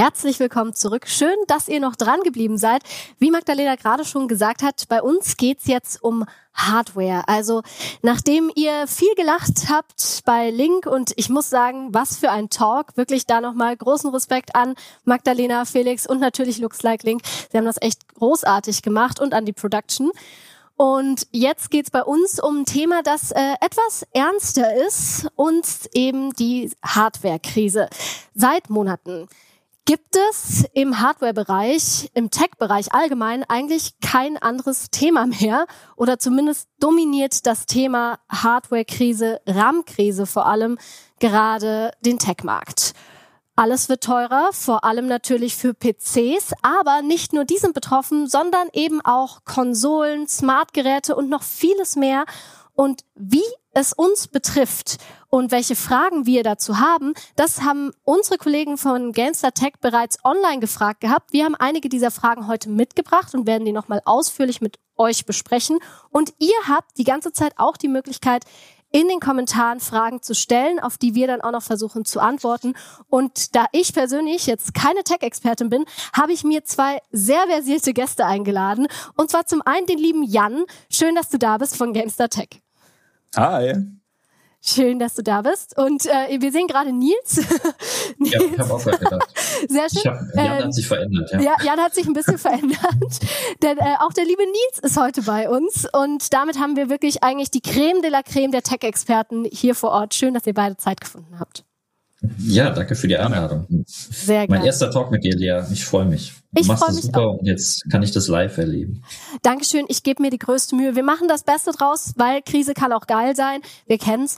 Herzlich willkommen zurück. Schön, dass ihr noch dran geblieben seid. Wie Magdalena gerade schon gesagt hat, bei uns geht's jetzt um Hardware. Also nachdem ihr viel gelacht habt bei Link und ich muss sagen, was für ein Talk. Wirklich da nochmal großen Respekt an Magdalena, Felix und natürlich Looks Like Link. Sie haben das echt großartig gemacht und an die Production. Und jetzt geht's bei uns um ein Thema, das etwas ernster ist und eben die Hardware-Krise. Seit Monaten gibt es im Hardware-Bereich, im Tech-Bereich allgemein eigentlich kein anderes Thema mehr oder zumindest dominiert das Thema Hardware-Krise, RAM-Krise vor allem gerade den Tech-Markt. Alles wird teurer, vor allem natürlich für PCs, aber nicht nur die sind betroffen, sondern eben auch Konsolen, Smartgeräte und noch vieles mehr. Und wie es uns betrifft und welche Fragen wir dazu haben, das haben unsere Kollegen von Gamestar Tech bereits online gefragt gehabt. Wir haben einige dieser Fragen heute mitgebracht und werden die nochmal ausführlich mit euch besprechen. Und ihr habt die ganze Zeit auch die Möglichkeit, in den Kommentaren Fragen zu stellen, auf die wir dann auch noch versuchen zu antworten. Und da ich persönlich jetzt keine Tech-Expertin bin, habe ich mir zwei sehr versierte Gäste eingeladen. Und zwar zum einen den lieben Jan. Schön, dass du da bist von Gamestar Tech. Hi. Schön, dass du da bist. Und wir sehen gerade Nils. Ja, ich habe auch gerade gedacht. Sehr schön. Jan hat sich verändert. Ja, Jan hat sich ein bisschen verändert. Denn auch der liebe Nils ist heute bei uns. Und damit haben wir wirklich eigentlich die Creme de la Creme der Tech-Experten hier vor Ort. Schön, dass ihr beide Zeit gefunden habt. Ja, danke für die Einladung. Sehr gerne. Mein erster Talk mit dir, Lea. Ich freue mich. Du machst das super auch. Und jetzt kann ich das live erleben. Dankeschön, ich gebe mir die größte Mühe. Wir machen das Beste draus, weil Krise kann auch geil sein. Wir kennen's.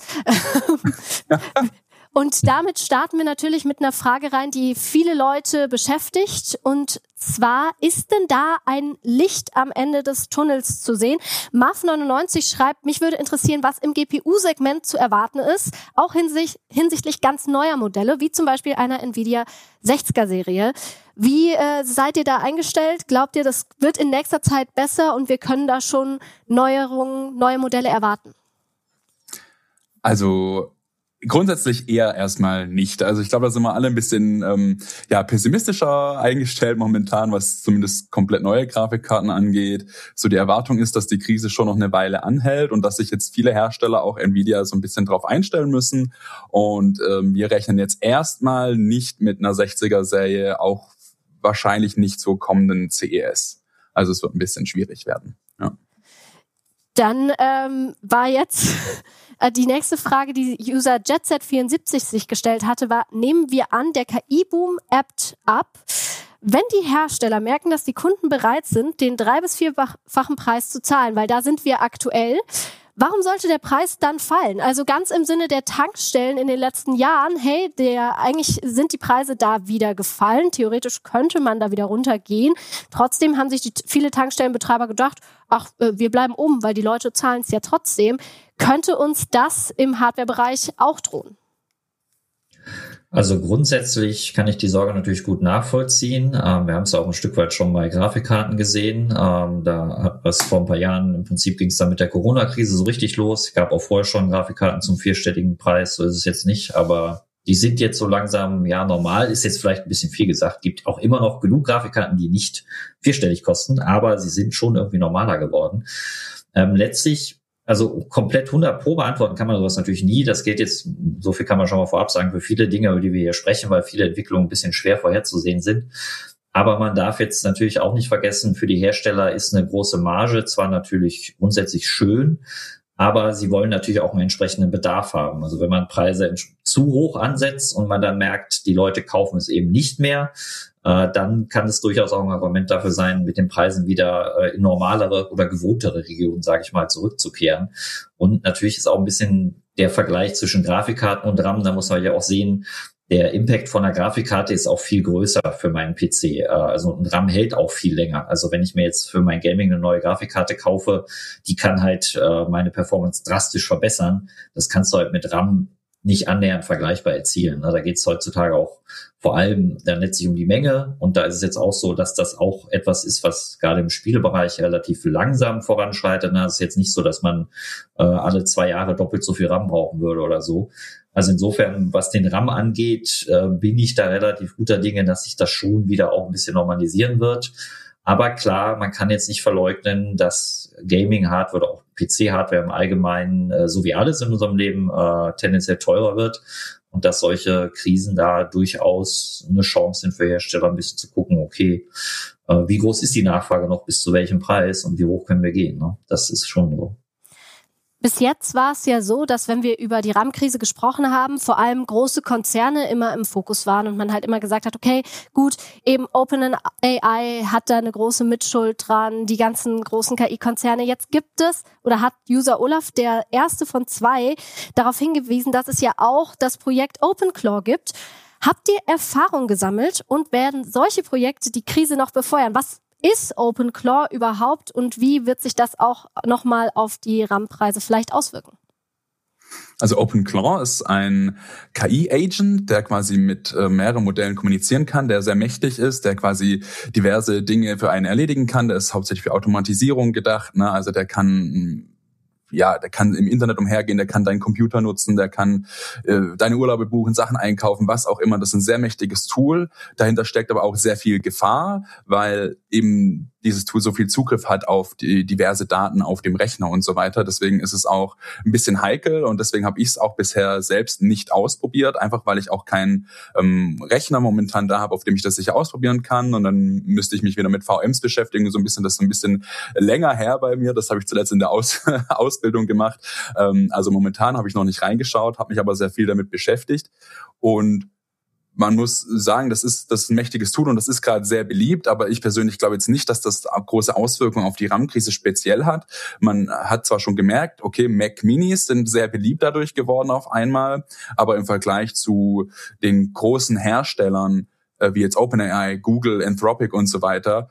Und damit starten wir natürlich mit einer Frage rein, die viele Leute beschäftigt. Und zwar, ist denn da ein Licht am Ende des Tunnels zu sehen? Maf99 schreibt, mich würde interessieren, was im GPU-Segment zu erwarten ist, auch hinsichtlich ganz neuer Modelle, wie zum Beispiel einer Nvidia 60er-Serie. Wie seid ihr da eingestellt? Glaubt ihr, das wird in nächster Zeit besser und wir können da schon Neuerungen, neue Modelle erwarten? Also grundsätzlich eher erstmal nicht. Also ich glaube, da sind wir alle ein bisschen pessimistischer eingestellt momentan, was zumindest komplett neue Grafikkarten angeht. So die Erwartung ist, dass die Krise schon noch eine Weile anhält und dass sich jetzt viele Hersteller, auch Nvidia, so ein bisschen drauf einstellen müssen. Und wir rechnen jetzt erstmal nicht mit einer 60er-Serie, auch wahrscheinlich nicht zur kommenden CES. Also es wird ein bisschen schwierig werden. Ja. Dann war jetzt die nächste Frage, die User JetZ74 sich gestellt hatte, war, nehmen wir an, der KI-Boom ebbt ab. Wenn die Hersteller merken, dass die Kunden bereit sind, den 3- bis 4-fachen Preis zu zahlen, weil da sind wir aktuell, warum sollte der Preis dann fallen? Also ganz im Sinne der Tankstellen in den letzten Jahren, eigentlich sind die Preise da wieder gefallen. Theoretisch könnte man da wieder runtergehen. Trotzdem haben sich viele Tankstellenbetreiber gedacht, wir bleiben oben, weil die Leute zahlen es ja trotzdem. Könnte uns das im Hardware-Bereich auch drohen? Also grundsätzlich kann ich die Sorge natürlich gut nachvollziehen. Wir haben es auch ein Stück weit schon bei Grafikkarten gesehen. Da hat was vor ein paar Jahren, im Prinzip ging es dann mit der Corona-Krise so richtig los. Es gab auch vorher schon Grafikkarten zum 4-stelligen Preis, so ist es jetzt nicht, aber die sind jetzt so langsam, ja, normal, ist jetzt vielleicht ein bisschen viel gesagt. Gibt auch immer noch genug Grafikkarten, die nicht 4-stellig kosten, aber sie sind schon irgendwie normaler geworden. Letztlich, also komplett 100% beantworten kann man sowas natürlich nie. Das geht jetzt, so viel kann man schon mal vorab sagen, für viele Dinge, über die wir hier sprechen, weil viele Entwicklungen ein bisschen schwer vorherzusehen sind. Aber man darf jetzt natürlich auch nicht vergessen, für die Hersteller ist eine große Marge zwar natürlich grundsätzlich schön, aber sie wollen natürlich auch einen entsprechenden Bedarf haben. Also wenn man Preise zu hoch ansetzt und man dann merkt, die Leute kaufen es eben nicht mehr, dann kann es durchaus auch ein Argument dafür sein, mit den Preisen wieder in normalere oder gewohntere Regionen, sage ich mal, zurückzukehren. Und natürlich ist auch ein bisschen der Vergleich zwischen Grafikkarten und RAM, da muss man ja auch sehen, der Impact von einer Grafikkarte ist auch viel größer für meinen PC. Also ein RAM hält auch viel länger. Also wenn ich mir jetzt für mein Gaming eine neue Grafikkarte kaufe, die kann halt meine Performance drastisch verbessern. Das kannst du halt mit RAM nicht annähernd vergleichbar erzielen. Da geht es heutzutage auch vor allem dann letztlich um die Menge. Und da ist es jetzt auch so, dass das auch etwas ist, was gerade im Spielbereich relativ langsam voranschreitet. Es ist jetzt nicht so, dass man alle 2 Jahre doppelt so viel RAM brauchen würde oder so. Also insofern, was den RAM angeht, bin ich da relativ guter Dinge, dass sich das schon wieder auch ein bisschen normalisieren wird. Aber klar, man kann jetzt nicht verleugnen, dass Gaming-Hardware oder auch PC-Hardware im Allgemeinen, so wie alles in unserem Leben, tendenziell teurer wird und dass solche Krisen da durchaus eine Chance sind für Hersteller, ein bisschen zu gucken, okay, wie groß ist die Nachfrage noch, bis zu welchem Preis und wie hoch können wir gehen, ne? Das ist schon so. Bis jetzt war es ja so, dass wenn wir über die RAM-Krise gesprochen haben, vor allem große Konzerne immer im Fokus waren und man halt immer gesagt hat, okay, gut, eben OpenAI hat da eine große Mitschuld dran, die ganzen großen KI-Konzerne. Jetzt gibt es, oder hat User Olaf, der erste von 2, darauf hingewiesen, dass es ja auch das Projekt OpenClaw gibt. Habt ihr Erfahrung gesammelt und werden solche Projekte die Krise noch befeuern? Was ist OpenClaw überhaupt und wie wird sich das auch nochmal auf die RAM-Preise vielleicht auswirken? Also OpenClaw ist ein KI-Agent, der quasi mit mehreren Modellen kommunizieren kann, der sehr mächtig ist, der quasi diverse Dinge für einen erledigen kann. Der ist hauptsächlich für Automatisierung gedacht, ne? Also der kann im Internet umhergehen, der kann deinen Computer nutzen, der kann deine Urlaube buchen, Sachen einkaufen, was auch immer. Das ist ein sehr mächtiges Tool. Dahinter steckt aber auch sehr viel Gefahr, weil eben dieses Tool so viel Zugriff hat auf die diverse Daten auf dem Rechner und so weiter. Deswegen ist es auch ein bisschen heikel und deswegen habe ich es auch bisher selbst nicht ausprobiert, einfach weil ich auch keinen Rechner momentan da habe, auf dem ich das sicher ausprobieren kann. Und dann müsste ich mich wieder mit VMs beschäftigen, das ist ein bisschen länger her bei mir. Das habe ich zuletzt in der Ausbildung gemacht. Also momentan habe ich noch nicht reingeschaut, habe mich aber sehr viel damit beschäftigt und man muss sagen, das ist ein mächtiges Tool und das ist gerade sehr beliebt, aber ich persönlich glaube jetzt nicht, dass das große Auswirkungen auf die RAM-Krise speziell hat. Man hat zwar schon gemerkt, okay, Mac Minis sind sehr beliebt dadurch geworden auf einmal, aber im Vergleich zu den großen Herstellern, wie jetzt OpenAI, Google, Anthropic und so weiter,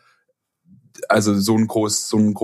also so einen großen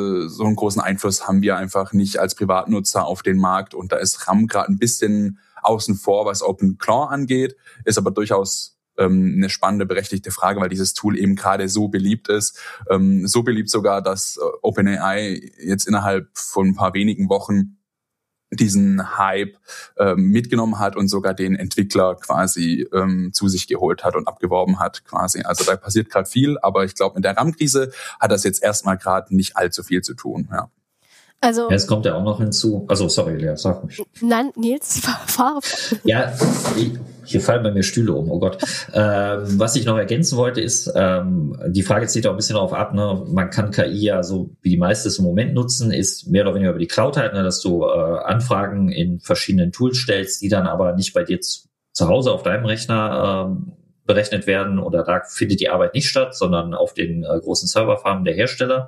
Einfluss haben wir einfach nicht als Privatnutzer auf den Markt und da ist RAM gerade ein bisschen außen vor, was OpenClaw angeht, ist aber durchaus eine spannende, berechtigte Frage, weil dieses Tool eben gerade so beliebt ist. So beliebt sogar, dass OpenAI jetzt innerhalb von ein paar wenigen Wochen diesen Hype mitgenommen hat und sogar den Entwickler quasi zu sich geholt hat und abgeworben hat quasi. Also da passiert gerade viel, aber ich glaube, mit der RAM-Krise hat das jetzt erstmal gerade nicht allzu viel zu tun, ja. Also, ja, es kommt ja auch noch hinzu. Also, sorry, Lea, sag mich. Nein, Nils, fahr. Ja, hier fallen bei mir Stühle um, oh Gott. Was ich noch ergänzen wollte, ist, die Frage zieht auch ein bisschen darauf ab, ne? Man kann KI ja so, wie die meisten es im Moment nutzen, ist mehr oder weniger über die Cloud halt, ne? Dass du Anfragen in verschiedenen Tools stellst, die dann aber nicht bei dir zu Hause auf deinem Rechner berechnet werden oder da findet die Arbeit nicht statt, sondern auf den großen Serverfarmen der Hersteller.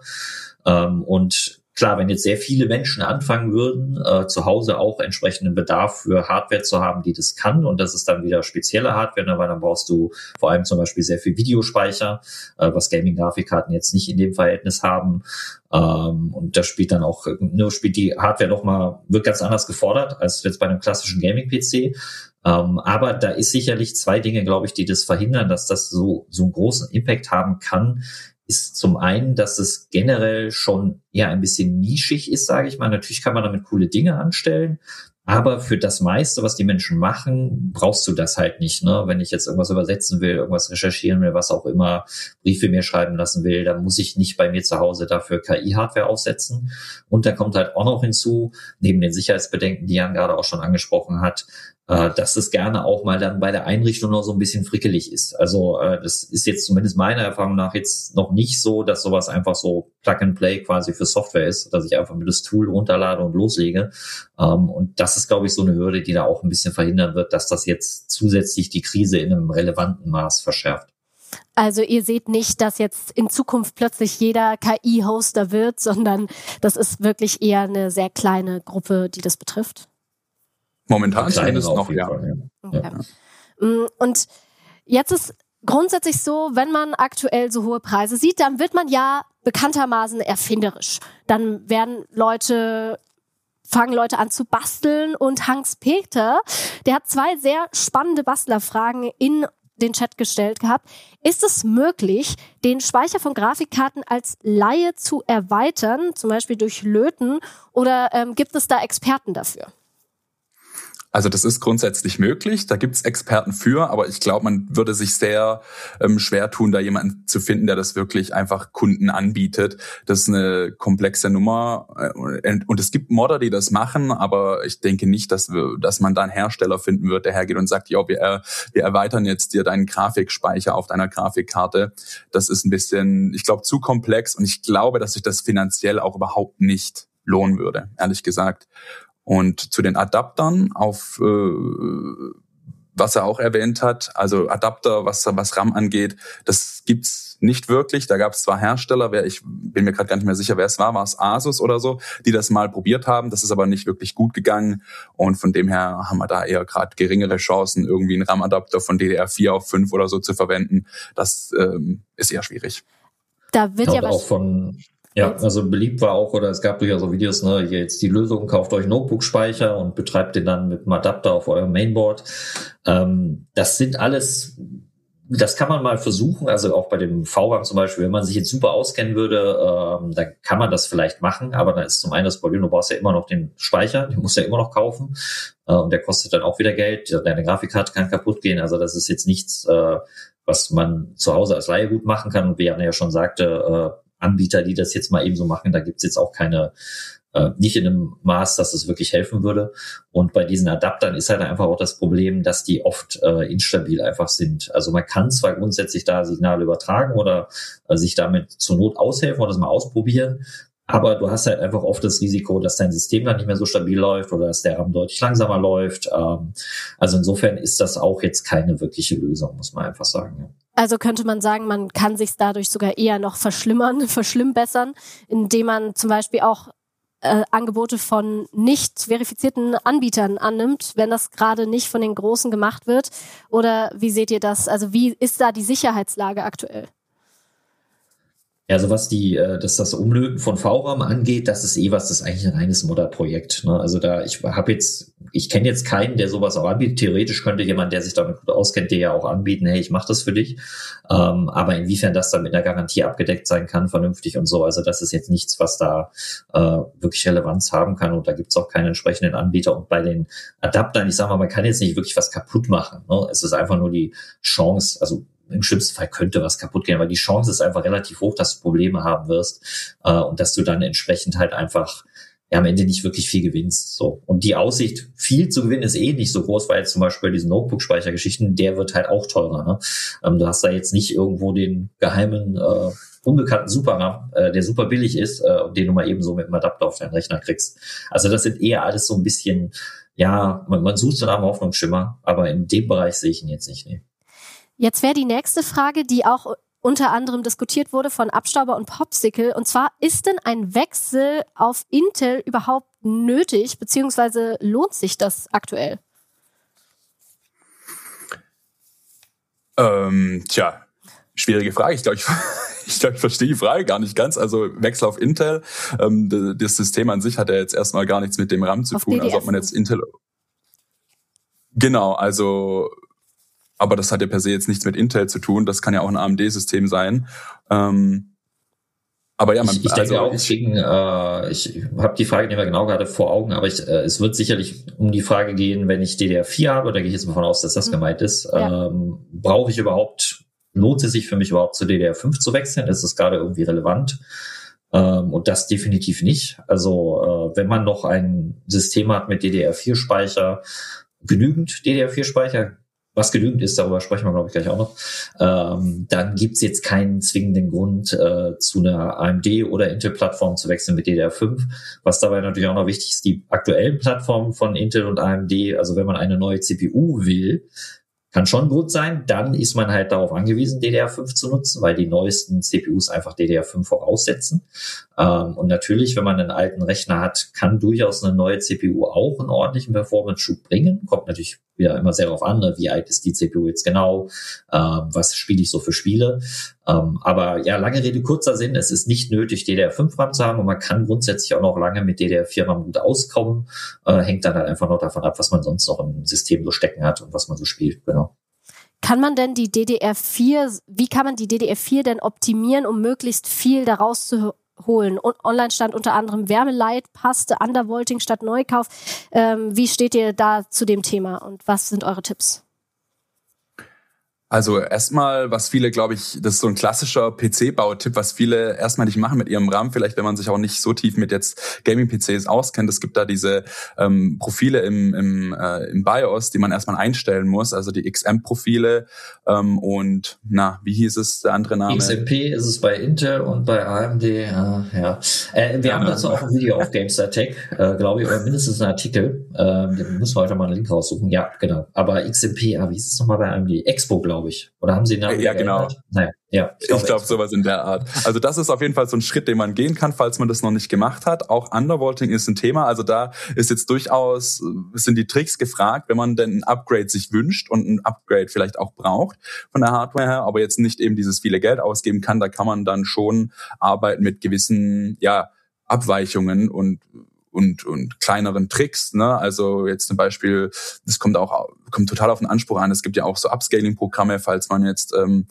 Und klar, wenn jetzt sehr viele Menschen anfangen würden, zu Hause auch entsprechenden Bedarf für Hardware zu haben, die das kann, und das ist dann wieder spezielle Hardware, ne, weil dann brauchst du vor allem zum Beispiel sehr viel Videospeicher, was Gaming-Grafikkarten jetzt nicht in dem Verhältnis haben. Und da spielt dann auch, spielt die Hardware wird ganz anders gefordert als jetzt bei einem klassischen Gaming-PC. Aber da ist sicherlich 2 Dinge, glaube ich, die das verhindern, dass das so einen großen Impact haben kann. Ist zum einen, dass es generell schon eher ein bisschen nischig ist, sage ich mal. Natürlich kann man damit coole Dinge anstellen, aber für das meiste, was die Menschen machen, brauchst du das halt nicht, ne? Wenn ich jetzt irgendwas übersetzen will, irgendwas recherchieren will, was auch immer, Briefe mir schreiben lassen will, dann muss ich nicht bei mir zu Hause dafür KI-Hardware aufsetzen. Und da kommt halt auch noch hinzu, neben den Sicherheitsbedenken, die Jan gerade auch schon angesprochen hat, dass es gerne auch mal dann bei der Einrichtung noch so ein bisschen frickelig ist. Also das ist jetzt zumindest meiner Erfahrung nach jetzt noch nicht so, dass sowas einfach so Plug-and-Play quasi für Software ist, dass ich einfach mir das Tool runterlade und loslege. Und das ist, glaube ich, so eine Hürde, die da auch ein bisschen verhindern wird, dass das jetzt zusätzlich die Krise in einem relevanten Maß verschärft. Also ihr seht nicht, dass jetzt in Zukunft plötzlich jeder KI-Hoster wird, sondern das ist wirklich eher eine sehr kleine Gruppe, die das betrifft? Momentan zumindest noch, ja. Okay. Und jetzt ist grundsätzlich so, wenn man aktuell so hohe Preise sieht, dann wird man ja bekanntermaßen erfinderisch. Dann werden Leute fangen Leute an zu basteln und Hans-Peter, der hat 2 sehr spannende Bastlerfragen in den Chat gestellt gehabt. Ist es möglich, den Speicher von Grafikkarten als Laie zu erweitern, zum Beispiel durch Löten, oder gibt es da Experten dafür? Also das ist grundsätzlich möglich, da gibt's Experten für, aber ich glaube, man würde sich sehr schwer tun, da jemanden zu finden, der das wirklich einfach Kunden anbietet. Das ist eine komplexe Nummer und es gibt Modder, die das machen, aber ich denke nicht, dass man da einen Hersteller finden wird, der hergeht und sagt, ja, wir erweitern jetzt dir deinen Grafikspeicher auf deiner Grafikkarte. Das ist ein bisschen, ich glaube, zu komplex und ich glaube, dass sich das finanziell auch überhaupt nicht lohnen würde, ehrlich gesagt. Und zu den Adaptern, auf was er auch erwähnt hat, also Adapter, was RAM angeht, das gibt's nicht wirklich. Da gab es zwar Hersteller, ich bin mir gerade gar nicht mehr sicher, wer es war es Asus oder so, die das mal probiert haben. Das ist aber nicht wirklich gut gegangen. Und von dem her haben wir da eher gerade geringere Chancen, irgendwie einen RAM-Adapter von DDR4 auf 5 oder so zu verwenden. Das ist eher schwierig. Da wird ja auch ja, also beliebt war auch, oder es gab durchaus so Videos, ne, hier jetzt die Lösung, kauft euch Notebook-Speicher und betreibt den dann mit einem Adapter auf eurem Mainboard. Das sind alles, das kann man mal versuchen, also auch bei dem VRAM zum Beispiel, wenn man sich jetzt super auskennen würde, dann kann man das vielleicht machen, aber dann ist zum einen das Problem, du brauchst ja immer noch den Speicher, den musst du ja immer noch kaufen und der kostet dann auch wieder Geld, deine Grafikkarte kann kaputt gehen, also das ist jetzt nichts, was man zu Hause als Laie gut machen kann und wie Anna ja schon sagte, Anbieter, die das jetzt mal eben so machen, da gibt's jetzt auch keine, nicht in einem Maß, dass es wirklich helfen würde. Und bei diesen Adaptern ist halt einfach auch das Problem, dass die oft instabil einfach sind. Also man kann zwar grundsätzlich da Signale übertragen oder sich damit zur Not aushelfen oder das mal ausprobieren, aber du hast halt einfach oft das Risiko, dass dein System dann nicht mehr so stabil läuft oder dass der RAM deutlich langsamer läuft. Also insofern ist das auch jetzt keine wirkliche Lösung, muss man einfach sagen. Ja. Also könnte man sagen, man kann sich dadurch sogar eher noch verschlimmbessern, indem man zum Beispiel auch Angebote von nicht verifizierten Anbietern annimmt, wenn das gerade nicht von den Großen gemacht wird. Oder wie seht ihr das? Also wie ist da die Sicherheitslage aktuell? Ja, also was das Umlöten von VRAM angeht, das ist das ist eigentlich ein reines Modderprojekt. Ne? Also ich kenne jetzt keinen, der sowas auch anbietet. Theoretisch könnte jemand, der sich damit gut auskennt, dir ja auch anbieten, hey, ich mache das für dich. Aber inwiefern das dann mit einer Garantie abgedeckt sein kann, vernünftig und so, also das ist jetzt nichts, was da wirklich Relevanz haben kann und da gibt's auch keinen entsprechenden Anbieter. Und bei den Adaptern, ich sage mal, man kann jetzt nicht wirklich was kaputt machen. Ne? Es ist einfach nur die Chance, also im schlimmsten Fall könnte was kaputt gehen, aber die Chance ist einfach relativ hoch, dass du Probleme haben wirst und dass du dann entsprechend halt einfach am Ende nicht wirklich viel gewinnst. So. Und die Aussicht, viel zu gewinnen, ist nicht so groß, weil jetzt zum Beispiel bei diesen Notebook-Speichergeschichten, der wird halt auch teurer. Ne? Du hast da jetzt nicht irgendwo den geheimen, unbekannten Super-RAM, der super billig ist, den du mal eben so mit dem Adapter auf deinen Rechner kriegst. Also das sind eher alles so ein bisschen, ja, man sucht so nach einem Hoffnungsschimmer, aber in dem Bereich sehe ich ihn jetzt nicht. Nee. Jetzt wäre die nächste Frage, die auch unter anderem diskutiert wurde von Abstauber und Popsicle. Und zwar, ist denn ein Wechsel auf Intel überhaupt nötig, beziehungsweise lohnt sich das aktuell? Schwierige Frage. Ich glaube, ich verstehe die Frage gar nicht ganz. Also Wechsel auf Intel. Das System an sich hat ja jetzt erstmal gar nichts mit dem RAM zu tun. Also ob man jetzt Intel... Genau, also... Aber das hat ja per se jetzt nichts mit Intel zu tun. Das kann ja auch ein AMD-System sein. Aber ja, ich denke auch, deswegen, ich habe die Frage nicht mehr genau gerade vor Augen, aber es wird sicherlich um die Frage gehen, wenn ich DDR4 habe, da gehe ich jetzt mal von aus, dass das gemeint ist, lohnt es sich für mich überhaupt zu DDR5 zu wechseln? Ist das gerade irgendwie relevant? Und das definitiv nicht. Also wenn man noch ein System hat mit DDR4-Speicher, genügend DDR4-Speicher, was genügend ist, darüber sprechen wir, glaube ich, gleich auch noch, dann gibt's jetzt keinen zwingenden Grund, zu einer AMD- oder Intel-Plattform zu wechseln mit DDR5. Was dabei natürlich auch noch wichtig ist, die aktuellen Plattformen von Intel und AMD, also wenn man eine neue CPU will, kann schon gut sein, dann ist man halt darauf angewiesen, DDR5 zu nutzen, weil die neuesten CPUs einfach DDR5 voraussetzen. Und natürlich, wenn man einen alten Rechner hat, kann durchaus eine neue CPU auch einen ordentlichen Performance-Schub bringen. Kommt natürlich wieder immer sehr darauf an, ne? Wie alt ist die CPU jetzt genau, was spiele ich so für Spiele. Aber ja, lange Rede, kurzer Sinn, es ist nicht nötig, DDR5 RAM zu haben und man kann grundsätzlich auch noch lange mit DDR4 RAM gut auskommen. Hängt dann halt einfach noch davon ab, was man sonst noch im System so stecken hat und was man so spielt, genau. Kann man denn wie kann man die DDR4 denn optimieren, um möglichst viel daraus zu holen? Online stand unter anderem Wärmeleitpaste, Undervolting statt Neukauf. Wie steht ihr da zu dem Thema und was sind eure Tipps? Also erstmal, was viele, glaube ich, das ist so ein klassischer PC-Bau-Tipp, was viele erstmal nicht machen mit ihrem RAM, vielleicht wenn man sich auch nicht so tief mit jetzt Gaming-PCs auskennt. Es gibt da diese Profile im BIOS, die man erstmal einstellen muss, also die XM-Profile und wie hieß es, der andere Name? XMP ist es bei Intel und bei AMD, ja. Wir haben dazu auch ein Video auf GameStar Tech, glaube ich, oder mindestens einen Artikel. Den müssen wir heute mal einen Link raussuchen. Ja, genau. Aber XMP, wie hieß es nochmal bei AMD? Expo, glaube ich. Oder haben Sie einen Namen? Ja, genau. Naja, ja, ich glaube sowas in der Art. Also das ist auf jeden Fall so ein Schritt, den man gehen kann, falls man das noch nicht gemacht hat. Auch Undervolting ist ein Thema. Also da ist jetzt durchaus, sind die Tricks gefragt, wenn man denn ein Upgrade sich wünscht und ein Upgrade vielleicht auch braucht von der Hardware her, aber jetzt nicht eben dieses viele Geld ausgeben kann. Da kann man dann schon arbeiten mit gewissen, Abweichungen und kleineren Tricks, ne? Also jetzt zum Beispiel, das kommt total auf den Anspruch an. Es gibt ja auch so Upscaling-Programme, falls man jetzt ein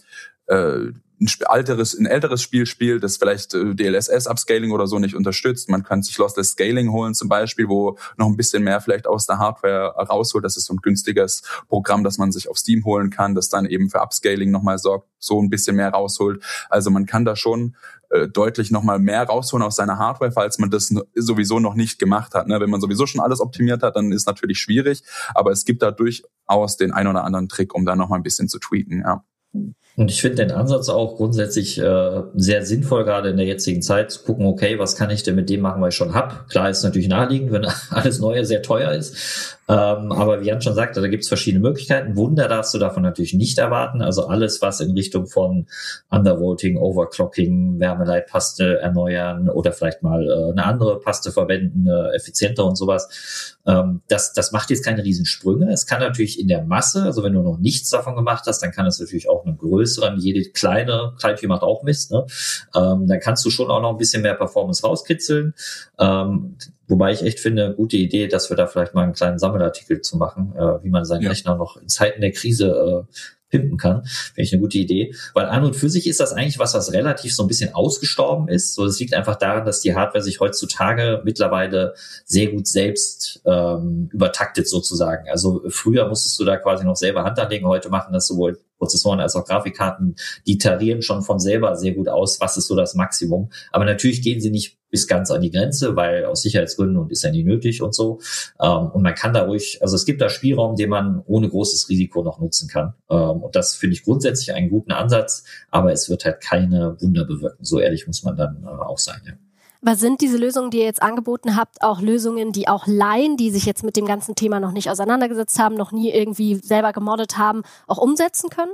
älteres Spiel spielt, das vielleicht DLSS-Upscaling oder so nicht unterstützt. Man kann sich Lossless Scaling holen zum Beispiel, wo noch ein bisschen mehr vielleicht aus der Hardware rausholt. Das ist so ein günstiges Programm, das man sich auf Steam holen kann, das dann eben für Upscaling nochmal sorgt, so ein bisschen mehr rausholt. Also man kann da schon deutlich nochmal mehr rausholen aus seiner Hardware, falls man das sowieso noch nicht gemacht hat. Ne? Wenn man sowieso schon alles optimiert hat, dann ist natürlich schwierig, aber es gibt da durchaus den ein oder anderen Trick, um da nochmal ein bisschen zu tweaken, ja. Und ich finde den Ansatz auch grundsätzlich sehr sinnvoll, gerade in der jetzigen Zeit, zu gucken, okay, was kann ich denn mit dem machen, was ich schon hab? Klar ist natürlich naheliegend, wenn alles Neue sehr teuer ist. Aber wie Jan schon sagte, da gibt es verschiedene Möglichkeiten. Wunder darfst du davon natürlich nicht erwarten. Also alles, was in Richtung von Undervolting, Overclocking, Wärmeleitpaste erneuern oder vielleicht mal eine andere Paste verwenden, effizienter und sowas. Das macht jetzt keine Riesensprünge. Es kann natürlich in der Masse, also wenn du noch nichts davon gemacht hast, dann kann es natürlich auch einen größeren, jede Kleinvieh macht auch Mist, ne? Dann kannst du schon auch noch ein bisschen mehr Performance rauskitzeln. Wobei ich echt finde, eine gute Idee, dass wir da vielleicht mal einen kleinen Sammelartikel zu machen, wie man seinen Rechner noch in Zeiten der Krise pimpen kann. Finde ich eine gute Idee. Weil an und für sich ist das eigentlich was relativ so ein bisschen ausgestorben ist. So, das liegt einfach daran, dass die Hardware sich heutzutage mittlerweile sehr gut selbst übertaktet sozusagen. Also früher musstest du da quasi noch selber Hand anlegen. Heute machen das sowohl Prozessoren als auch Grafikkarten, die tarieren schon von selber sehr gut aus, was ist so das Maximum. Aber natürlich gehen sie nicht bis ganz an die Grenze, weil aus Sicherheitsgründen und ist ja nie nötig und so. Und man kann da ruhig, also es gibt da Spielraum, den man ohne großes Risiko noch nutzen kann. Und das finde ich grundsätzlich einen guten Ansatz, aber es wird halt keine Wunder bewirken. So ehrlich muss man dann auch sein, ja. Aber sind diese Lösungen, die ihr jetzt angeboten habt, auch Lösungen, die auch Laien, die sich jetzt mit dem ganzen Thema noch nicht auseinandergesetzt haben, noch nie irgendwie selber gemoddet haben, auch umsetzen können?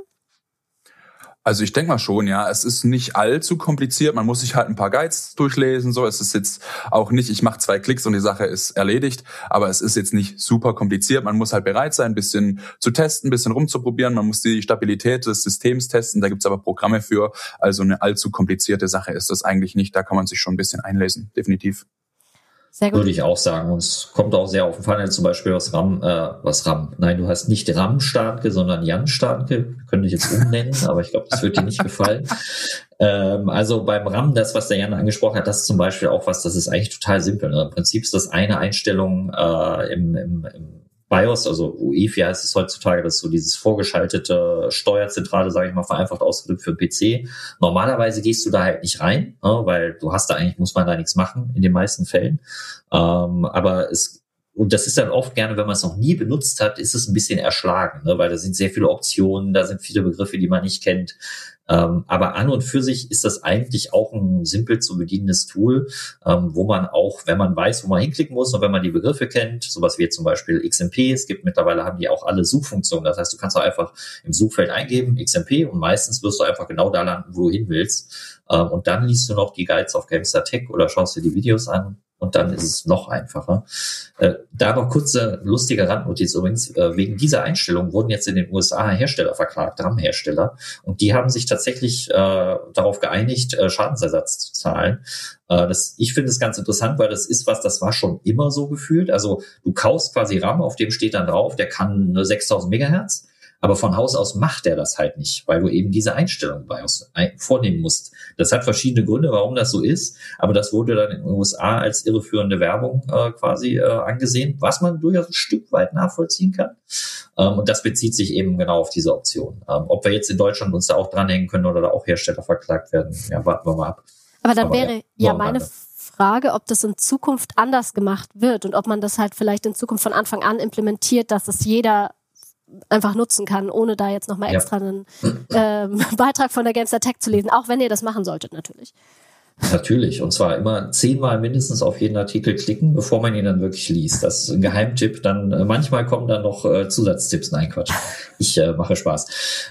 Also ich denke mal schon, ja. Es ist nicht allzu kompliziert. Man muss sich halt ein paar Guides durchlesen. So, es ist jetzt auch nicht, ich mache 2 Klicks und die Sache ist erledigt. Aber es ist jetzt nicht super kompliziert. Man muss halt bereit sein, ein bisschen zu testen, ein bisschen rumzuprobieren. Man muss die Stabilität des Systems testen. Da gibt's aber Programme für. Also eine allzu komplizierte Sache ist das eigentlich nicht. Da kann man sich schon ein bisschen einlesen, definitiv. Sehr gut. Würde ich auch sagen. Und es kommt auch sehr auf den Fall, zum Beispiel Nein, du hast nicht Ram Starke, sondern Jan Starke. Könnte ich jetzt umnennen, aber ich glaube, das wird dir nicht gefallen. Also beim RAM, das, was der Jan angesprochen hat, das ist zum Beispiel auch was, das ist eigentlich total simpel. Ne? Im Prinzip ist das eine Einstellung im BIOS, also UEFI heißt es heutzutage, das ist so dieses vorgeschaltete Steuerzentrale, sage ich mal, vereinfacht ausgedrückt für den PC. Normalerweise gehst du da halt nicht rein, weil du hast da eigentlich, muss man da nichts machen, in den meisten Fällen. Und das ist dann oft gerne, wenn man es noch nie benutzt hat, ist es ein bisschen erschlagen, ne? Weil da sind sehr viele Optionen, da sind viele Begriffe, die man nicht kennt. Aber an und für sich ist das eigentlich auch ein simpel zu bedienendes Tool, wo man auch, wenn man weiß, wo man hinklicken muss und wenn man die Begriffe kennt, sowas wie jetzt zum Beispiel XMP, mittlerweile haben die auch alle Suchfunktionen. Das heißt, du kannst auch einfach im Suchfeld eingeben, XMP, und meistens wirst du einfach genau da landen, wo du hin willst. Und dann liest du noch die Guides auf GameStar Tech oder schaust dir die Videos an. Und dann ist es noch einfacher. Da noch kurze lustige Randnotiz übrigens. Wegen dieser Einstellung wurden jetzt in den USA Hersteller verklagt, RAM-Hersteller. Und die haben sich tatsächlich darauf geeinigt, Schadensersatz zu zahlen. Ich finde es ganz interessant, weil das war schon immer so gefühlt. Also du kaufst quasi RAM, auf dem steht dann drauf, der kann nur 6000 Megahertz. Aber von Haus aus macht er das halt nicht, weil du eben diese Einstellung vornehmen musst. Das hat verschiedene Gründe, warum das so ist, aber das wurde dann in den USA als irreführende Werbung angesehen, was man durchaus ein Stück weit nachvollziehen kann. Und das bezieht sich eben genau auf diese Option. Ob wir jetzt in Deutschland uns da auch dranhängen können oder da auch Hersteller verklagt werden, ja, warten wir mal ab. Aber dann wäre meine Frage, ob das in Zukunft anders gemacht wird und ob man das halt vielleicht in Zukunft von Anfang an implementiert, dass es jeder einfach nutzen kann, ohne da jetzt nochmal extra einen Beitrag von der Gamestar Tech zu lesen, auch wenn ihr das machen solltet natürlich. Natürlich, und zwar immer 10-mal mindestens auf jeden Artikel klicken, bevor man ihn dann wirklich liest. Das ist ein Geheimtipp. Dann manchmal kommen dann noch Zusatztipps. Nein, Quatsch. Ich mache Spaß.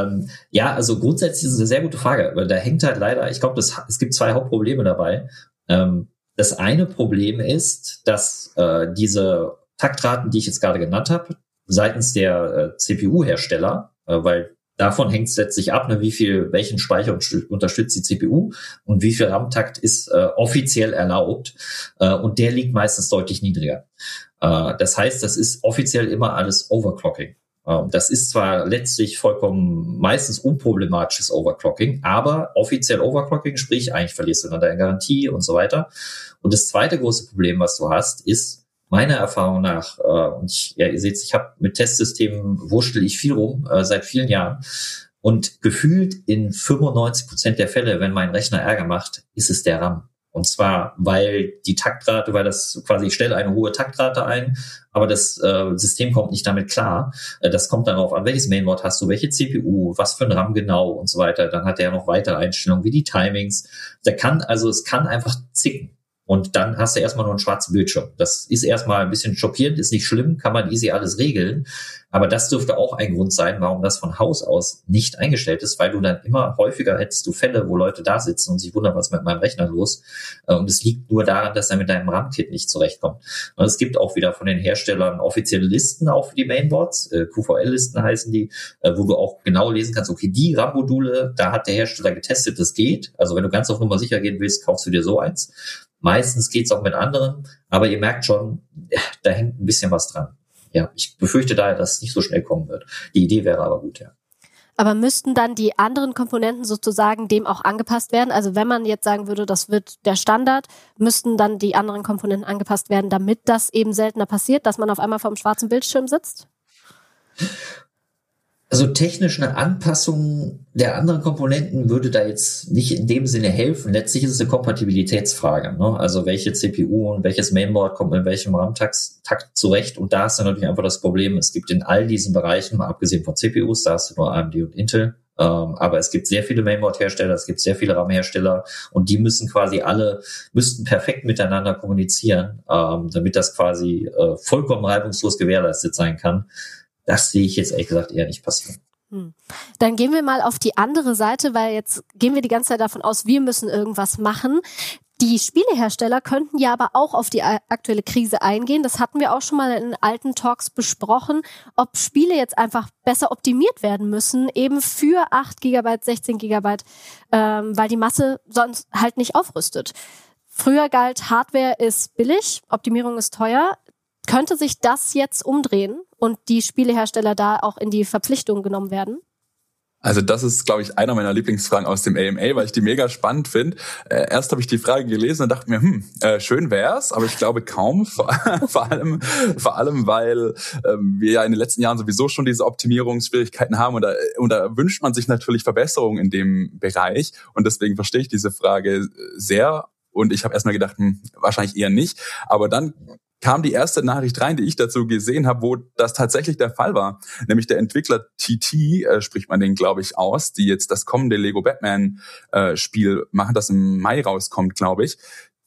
Also grundsätzlich ist es eine sehr gute Frage, weil da hängt halt leider, ich glaube, es gibt 2 Hauptprobleme dabei. Das eine Problem ist, dass diese Taktraten, die ich jetzt gerade genannt habe, seitens der CPU-Hersteller, weil davon hängt es letztlich ab, welchen Speicher unterstützt die CPU und wie viel RAM-Takt ist offiziell erlaubt, und der liegt meistens deutlich niedriger. Das heißt, das ist offiziell immer alles Overclocking. Das ist zwar letztlich vollkommen meistens unproblematisches Overclocking, aber offiziell Overclocking, sprich eigentlich verlierst du dann deine Garantie und so weiter. Und das zweite große Problem, was du hast, ist meiner Erfahrung nach, ihr seht, ich habe mit Testsystemen wurschtel ich viel rum, seit vielen Jahren, und gefühlt in 95% der Fälle, wenn mein Rechner Ärger macht, ist es der RAM. Und zwar, weil die Taktrate, ich stelle eine hohe Taktrate ein, aber das System kommt nicht damit klar. Das kommt darauf an, welches Mainboard hast du, welche CPU, was für ein RAM genau und so weiter. Dann hat er noch weitere Einstellungen wie die Timings. Es kann einfach zicken. Und dann hast du erstmal nur einen schwarzen Bildschirm. Das ist erstmal ein bisschen schockierend, ist nicht schlimm, kann man easy alles regeln. Aber das dürfte auch ein Grund sein, warum das von Haus aus nicht eingestellt ist, weil du dann immer häufiger hättest du Fälle, wo Leute da sitzen und sich wundern, was ist mit meinem Rechner los. Und es liegt nur daran, dass er mit deinem RAM-Kit nicht zurechtkommt. Und es gibt auch wieder von den Herstellern offizielle Listen auch für die Mainboards, QVL-Listen heißen die, wo du auch genau lesen kannst, okay, die RAM-Module, da hat der Hersteller getestet, das geht. Also wenn du ganz auf Nummer sicher gehen willst, kaufst du dir so eins. Meistens geht's auch mit anderen, aber ihr merkt schon, da hängt ein bisschen was dran. Ja, ich befürchte daher, dass es nicht so schnell kommen wird. Die Idee wäre aber gut, ja. Aber müssten dann die anderen Komponenten sozusagen dem auch angepasst werden? Also wenn man jetzt sagen würde, das wird der Standard, müssten dann die anderen Komponenten angepasst werden, damit das eben seltener passiert, dass man auf einmal vor dem schwarzen Bildschirm sitzt? Also technisch eine Anpassung der anderen Komponenten würde da jetzt nicht in dem Sinne helfen. Letztlich ist es eine Kompatibilitätsfrage, ne? Also welche CPU und welches Mainboard kommt mit welchem RAM-Takt zurecht. Und da ist dann natürlich einfach das Problem, es gibt in all diesen Bereichen, mal abgesehen von CPUs, da hast du nur AMD und Intel, aber es gibt sehr viele Mainboard-Hersteller, es gibt sehr viele RAM-Hersteller und die müssten perfekt miteinander kommunizieren, damit das quasi vollkommen reibungslos gewährleistet sein kann. Das sehe ich jetzt ehrlich gesagt eher nicht passieren. Dann gehen wir mal auf die andere Seite, weil jetzt gehen wir die ganze Zeit davon aus, wir müssen irgendwas machen. Die Spielehersteller könnten ja aber auch auf die aktuelle Krise eingehen. Das hatten wir auch schon mal in alten Talks besprochen, ob Spiele jetzt einfach besser optimiert werden müssen, eben für 8 GB, 16 GB, weil die Masse sonst halt nicht aufrüstet. Früher galt, Hardware ist billig, Optimierung ist teuer. Könnte sich das jetzt umdrehen und die Spielehersteller da auch in die Verpflichtung genommen werden? Also das ist, glaube ich, einer meiner Lieblingsfragen aus dem AMA, weil ich die mega spannend finde. Erst habe ich die Frage gelesen und dachte mir, schön wär's, aber ich glaube kaum. Vor allem, weil wir ja in den letzten Jahren sowieso schon diese Optimierungsschwierigkeiten haben und da wünscht man sich natürlich Verbesserungen in dem Bereich und deswegen verstehe ich diese Frage sehr und ich habe erstmal gedacht, wahrscheinlich eher nicht, aber dann kam die erste Nachricht rein, die ich dazu gesehen habe, wo das tatsächlich der Fall war. Nämlich der Entwickler TT, spricht man den, glaube ich, aus, die jetzt das kommende Lego Batman Spiel machen, das im Mai rauskommt, glaube ich.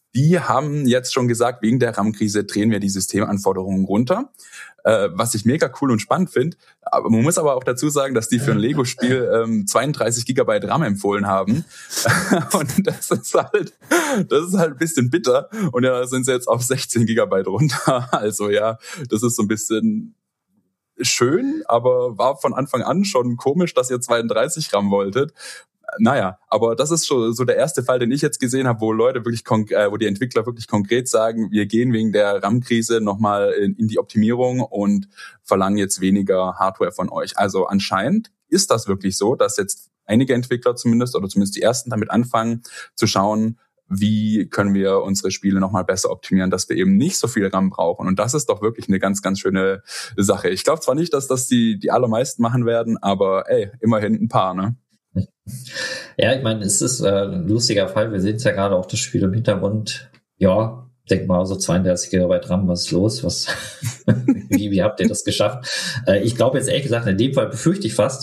die haben jetzt schon gesagt, wegen der RAM-Krise drehen wir die Systemanforderungen runter. Was ich mega cool und spannend finde. Aber man muss aber auch dazu sagen, dass die für ein Lego-Spiel 32 GB RAM empfohlen haben. Und das ist halt ein bisschen bitter. Und ja, sind sie jetzt auf 16 GB runter. Also ja, das ist so ein bisschen schön, aber war von Anfang an schon komisch, dass ihr 32 RAM wolltet. Naja, aber das ist schon so der erste Fall, den ich jetzt gesehen habe, wo Leute wirklich, wo die Entwickler wirklich konkret sagen, wir gehen wegen der RAM-Krise nochmal in die Optimierung und verlangen jetzt weniger Hardware von euch. Also anscheinend ist das wirklich so, dass jetzt einige Entwickler zumindest, oder zumindest die ersten, damit anfangen zu schauen, wie können wir unsere Spiele nochmal besser optimieren, dass wir eben nicht so viel RAM brauchen. Und das ist doch wirklich eine ganz, ganz schöne Sache. Ich glaube zwar nicht, dass das die allermeisten machen werden, aber immerhin ein paar, ne? Ja, ich meine, es ist ein lustiger Fall. Wir sehen es ja gerade auch das Spiel im Hintergrund. Ja, denk mal, so 32 GB RAM, was ist los? Wie habt ihr das geschafft? Ich glaube jetzt ehrlich gesagt, in dem Fall befürchte ich fast,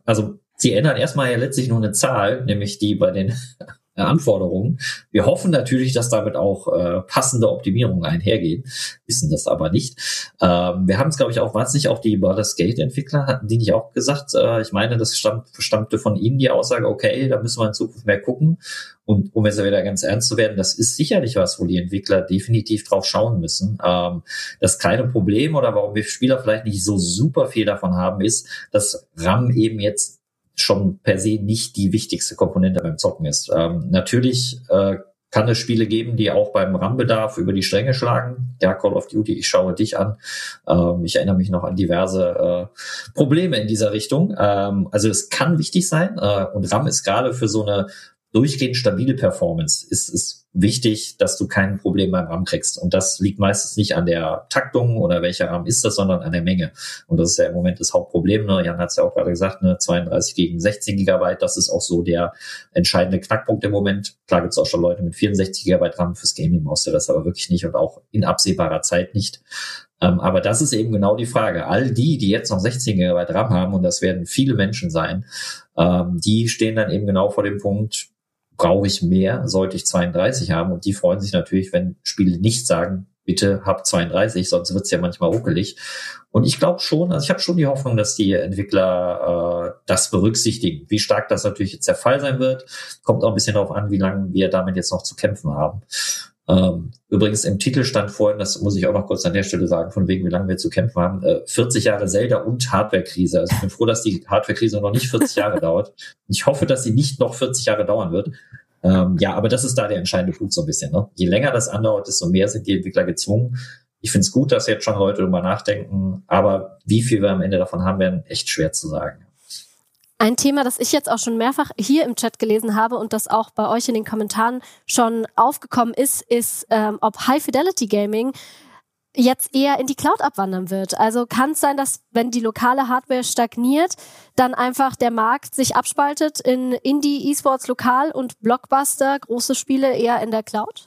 sie ändern erstmal ja letztlich nur eine Zahl, nämlich die bei den Anforderungen. Wir hoffen natürlich, dass damit auch passende Optimierungen einhergehen, wissen das aber nicht. Wir haben es, glaube ich, auch, war es nicht auch die Baldur's Gate-Entwickler, hatten die nicht auch gesagt, ich meine, das stammte von ihnen die Aussage, okay, da müssen wir in Zukunft mehr gucken. Und um jetzt wieder ganz ernst zu werden, das ist sicherlich was, wo die Entwickler definitiv drauf schauen müssen. Das kleine Problem oder warum wir Spieler vielleicht nicht so super viel davon haben, ist, dass RAM eben jetzt schon per se nicht die wichtigste Komponente beim Zocken ist. Natürlich kann es Spiele geben, die auch beim RAM-Bedarf über die Stränge schlagen. Ja, Call of Duty, ich schaue dich an. Ich erinnere mich noch an diverse Probleme in dieser Richtung. Also es kann wichtig sein und RAM ist gerade für so eine durchgehend stabile Performance ist wichtig, dass du kein Problem beim RAM kriegst. Und das liegt meistens nicht an der Taktung oder welcher RAM ist das, sondern an der Menge. Und das ist ja im Moment das Hauptproblem. Ne? Jan hat es ja auch gerade gesagt, 32 gegen 16 GB, das ist auch so der entscheidende Knackpunkt im Moment. Klar gibt es auch schon Leute mit 64 GB RAM fürs Gaming, brauchst du das aber wirklich nicht und auch in absehbarer Zeit nicht. Aber das ist eben genau die Frage. All die jetzt noch 16 GB RAM haben, und das werden viele Menschen sein, die stehen dann eben genau vor dem Punkt, brauche ich mehr, sollte ich 32 haben? Und die freuen sich natürlich, wenn Spiele nicht sagen, bitte hab 32, sonst wird's ja manchmal ruckelig. Und ich glaube schon, also ich habe schon die Hoffnung, dass die Entwickler das berücksichtigen. Wie stark das natürlich jetzt der Fall sein wird, kommt auch ein bisschen darauf an, wie lange wir damit jetzt noch zu kämpfen haben. Übrigens im Titel stand vorhin, das muss ich auch noch kurz an der Stelle sagen, von wegen wie lange wir zu kämpfen haben, 40 Jahre Zelda und Hardware-Krise. Also ich bin froh, dass die Hardware-Krise noch nicht 40 Jahre dauert. Ich hoffe, dass sie nicht noch 40 Jahre dauern wird. Ja, aber das ist da der entscheidende Punkt so ein bisschen. Ne? Je länger das andauert, desto mehr sind die Entwickler gezwungen. Ich finde es gut, dass jetzt schon Leute drüber nachdenken, aber wie viel wir am Ende davon haben werden, echt schwer zu sagen. Ein Thema, das ich jetzt auch schon mehrfach hier im Chat gelesen habe und das auch bei euch in den Kommentaren schon aufgekommen ist, ob High-Fidelity-Gaming jetzt eher in die Cloud abwandern wird. Also kann es sein, dass, wenn die lokale Hardware stagniert, dann einfach der Markt sich abspaltet in Indie, E-Sports lokal und Blockbuster, große Spiele eher in der Cloud?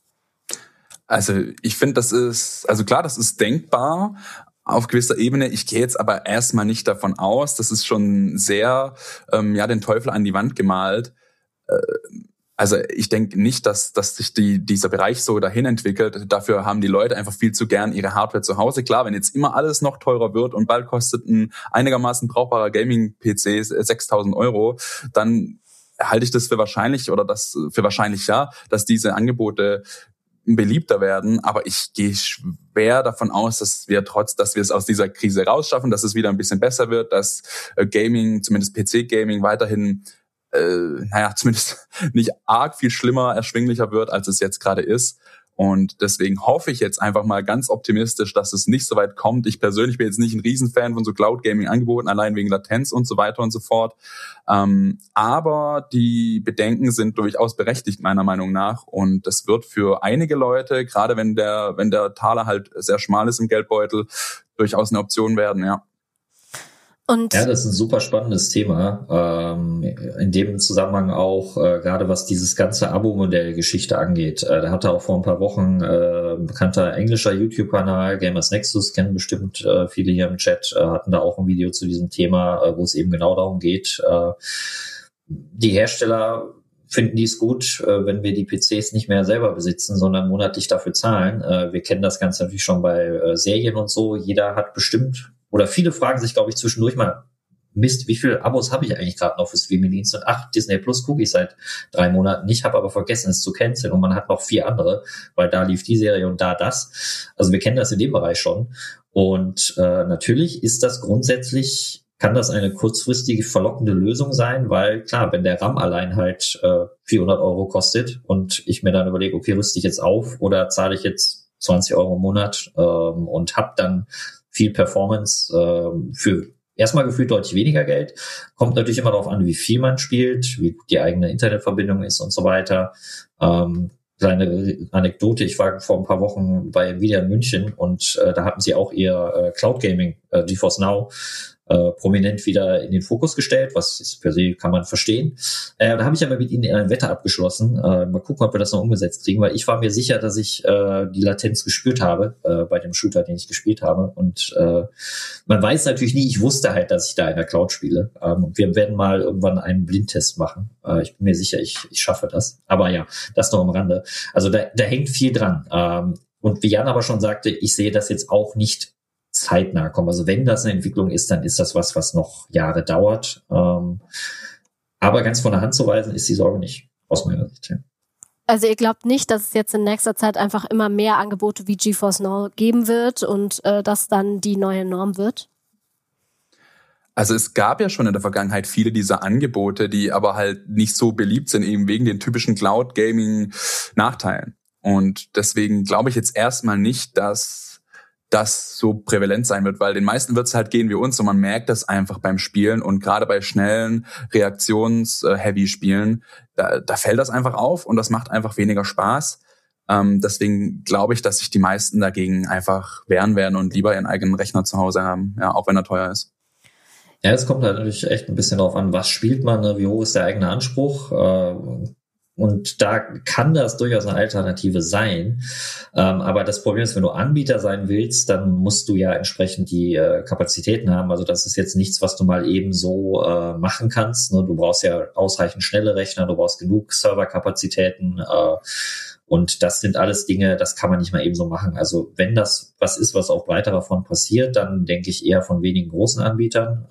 Also ich finde, das ist denkbar auf gewisser Ebene. Ich gehe jetzt aber erstmal nicht davon aus. Das ist schon sehr, den Teufel an die Wand gemalt. Also ich denke nicht, dass sich dieser Bereich so dahin entwickelt. Dafür haben die Leute einfach viel zu gern ihre Hardware zu Hause. Klar, wenn jetzt immer alles noch teurer wird und bald kostet ein einigermaßen brauchbarer Gaming-PC 6.000 €, dann halte ich das für wahrscheinlich dass diese Angebote beliebter werden, aber ich gehe schwer davon aus, dass wir es aus dieser Krise rausschaffen, dass es wieder ein bisschen besser wird, dass Gaming, zumindest PC-Gaming, weiterhin zumindest nicht arg viel schlimmer, erschwinglicher wird, als es jetzt gerade ist. Und deswegen hoffe ich jetzt einfach mal ganz optimistisch, dass es nicht so weit kommt. Ich persönlich bin jetzt nicht ein Riesenfan von so Cloud-Gaming-Angeboten, allein wegen Latenz und so weiter und so fort. Aber die Bedenken sind durchaus berechtigt, meiner Meinung nach. Und das wird für einige Leute, gerade wenn der Taler halt sehr schmal ist im Geldbeutel, durchaus eine Option werden, ja. Ja, das ist ein super spannendes Thema. In dem Zusammenhang auch, gerade was dieses ganze Abo-Modell-Geschichte angeht. Da hatte auch vor ein paar Wochen bekannter englischer YouTube-Kanal, Gamers Nexus, kennen bestimmt viele hier im Chat, hatten da auch ein Video zu diesem Thema, wo es eben genau darum geht. Die Hersteller finden die es gut, wenn wir die PCs nicht mehr selber besitzen, sondern monatlich dafür zahlen. Wir kennen das Ganze natürlich schon bei Serien und so. Jeder hat bestimmt, oder viele fragen sich, glaube ich, zwischendurch mal, Mist, wie viele Abos habe ich eigentlich gerade noch für Streaming-Dienste? Und Disney Plus gucke ich seit 3 Monaten nicht, habe aber vergessen, es zu canceln. Und man hat noch 4 andere, weil da lief die Serie und da das. Also wir kennen das in dem Bereich schon. Und natürlich ist das grundsätzlich, kann das eine kurzfristige verlockende Lösung sein, weil klar, wenn der RAM allein halt 400 € kostet und ich mir dann überlege, okay, rüste ich jetzt auf oder zahle ich jetzt 20 € im Monat und habe dann viel Performance für erstmal gefühlt deutlich weniger Geld. Kommt natürlich immer darauf an, wie viel man spielt, wie gut die eigene Internetverbindung ist und so weiter. Kleine Anekdote, ich war vor ein paar Wochen bei Nvidia in München und da hatten sie auch ihr Cloud Gaming, GeForce Now, prominent wieder in den Fokus gestellt, was ist per se kann man verstehen. Da habe ich aber mit ihnen eine Wette abgeschlossen. Mal gucken, ob wir das noch umgesetzt kriegen, weil ich war mir sicher, dass ich die Latenz gespürt habe bei dem Shooter, den ich gespielt habe. Und man weiß natürlich nie, ich wusste halt, dass ich da in der Cloud spiele. Und wir werden mal irgendwann einen Blindtest machen. Ich bin mir sicher, ich schaffe das. Aber ja, das noch am Rande. Also da hängt viel dran. Und wie Jan aber schon sagte, ich sehe das jetzt auch nicht zeitnah kommen. Also wenn das eine Entwicklung ist, dann ist das was noch Jahre dauert. Aber ganz von der Hand zu weisen ist die Sorge nicht, aus meiner Sicht. Ja. Also ihr glaubt nicht, dass es jetzt in nächster Zeit einfach immer mehr Angebote wie GeForce Now geben wird und das dann die neue Norm wird? Also es gab ja schon in der Vergangenheit viele dieser Angebote, die aber halt nicht so beliebt sind, eben wegen den typischen Cloud-Gaming-Nachteilen. Und deswegen glaube ich jetzt erstmal nicht, dass das so prävalent sein wird, weil den meisten wird es halt gehen wie uns und man merkt das einfach beim Spielen und gerade bei schnellen, reaktions-heavy Spielen, da fällt das einfach auf und das macht einfach weniger Spaß. Deswegen glaube ich, dass sich die meisten dagegen einfach wehren werden und lieber ihren eigenen Rechner zu Hause haben, ja, auch wenn er teuer ist. Ja, es kommt halt natürlich echt ein bisschen darauf an, was spielt man, ne? Wie hoch ist der eigene Anspruch. Und da kann das durchaus eine Alternative sein. Aber das Problem ist, wenn du Anbieter sein willst, dann musst du ja entsprechend die Kapazitäten haben. Also das ist jetzt nichts, was du mal eben so machen kannst. Ne? Du brauchst ja ausreichend schnelle Rechner, du brauchst genug Serverkapazitäten. Und das sind alles Dinge, das kann man nicht mal eben so machen. Also wenn das was ist, was auf weiterer Front passiert, dann denke ich eher von wenigen großen Anbietern.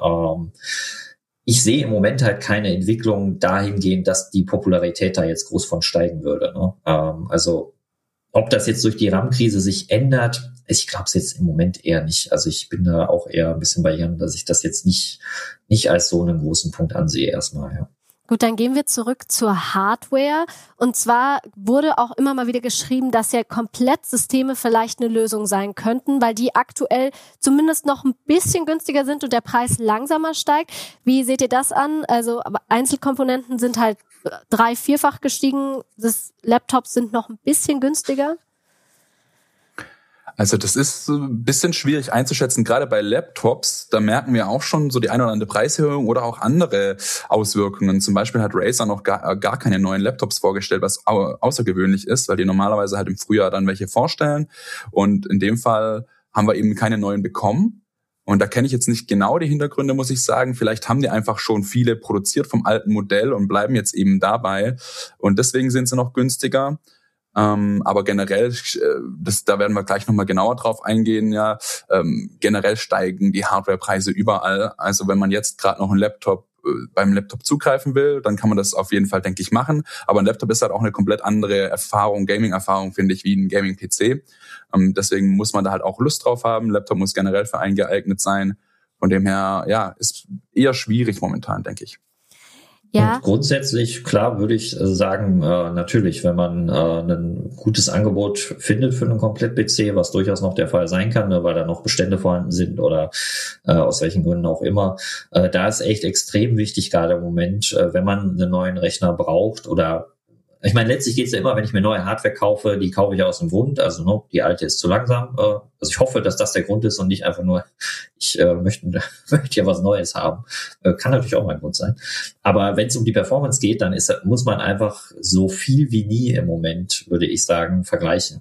Ich sehe im Moment halt keine Entwicklung dahingehend, dass die Popularität da jetzt groß von steigen würde. Ne? Also ob das jetzt durch die RAM-Krise sich ändert, ich glaube es jetzt im Moment eher nicht. Also ich bin da auch eher ein bisschen bei Jan, dass ich das jetzt nicht als so einen großen Punkt ansehe erstmal, ja. Gut, dann gehen wir zurück zur Hardware. Und zwar wurde auch immer mal wieder geschrieben, dass ja Komplettsysteme vielleicht eine Lösung sein könnten, weil die aktuell zumindest noch ein bisschen günstiger sind und der Preis langsamer steigt. Wie seht ihr das an? Also aber Einzelkomponenten sind halt 3-, 4-fach gestiegen. Das Laptops sind noch ein bisschen günstiger. Also das ist ein bisschen schwierig einzuschätzen, gerade bei Laptops, da merken wir auch schon so die eine oder andere Preiserhöhung oder auch andere Auswirkungen. Zum Beispiel hat Razer noch gar keine neuen Laptops vorgestellt, was außergewöhnlich ist, weil die normalerweise halt im Frühjahr dann welche vorstellen. Und in dem Fall haben wir eben keine neuen bekommen. Und da kenne ich jetzt nicht genau die Hintergründe, muss ich sagen. Vielleicht haben die einfach schon viele produziert vom alten Modell und bleiben jetzt eben dabei. Und deswegen sind sie noch günstiger. Aber generell, da werden wir gleich nochmal genauer drauf eingehen, ja, generell steigen die Hardwarepreise überall. Also wenn man jetzt gerade noch beim Laptop zugreifen will, dann kann man das auf jeden Fall, denke ich, machen. Aber ein Laptop ist halt auch eine komplett andere Erfahrung, Gaming-Erfahrung, finde ich, wie ein Gaming-PC. Deswegen muss man da halt auch Lust drauf haben. Laptop muss generell für einen geeignet sein. Von dem her, ja, ist eher schwierig momentan, denke ich. Ja. Und grundsätzlich, klar, würde ich sagen, natürlich, wenn man ein gutes Angebot findet für einen Komplett-PC, was durchaus noch der Fall sein kann, ne, weil da noch Bestände vorhanden sind oder aus welchen Gründen auch immer, da ist echt extrem wichtig, gerade im Moment, wenn man einen neuen Rechner braucht oder ich meine, letztlich geht's ja immer, wenn ich mir neue Hardware kaufe, die kaufe ich aus dem Grund. Also ne, die alte ist zu langsam. Also ich hoffe, dass das der Grund ist und nicht einfach nur, ich möchte ja was Neues haben. Kann natürlich auch mal ein Grund sein. Aber wenn es um die Performance geht, dann muss man einfach so viel wie nie im Moment, würde ich sagen, vergleichen. Und da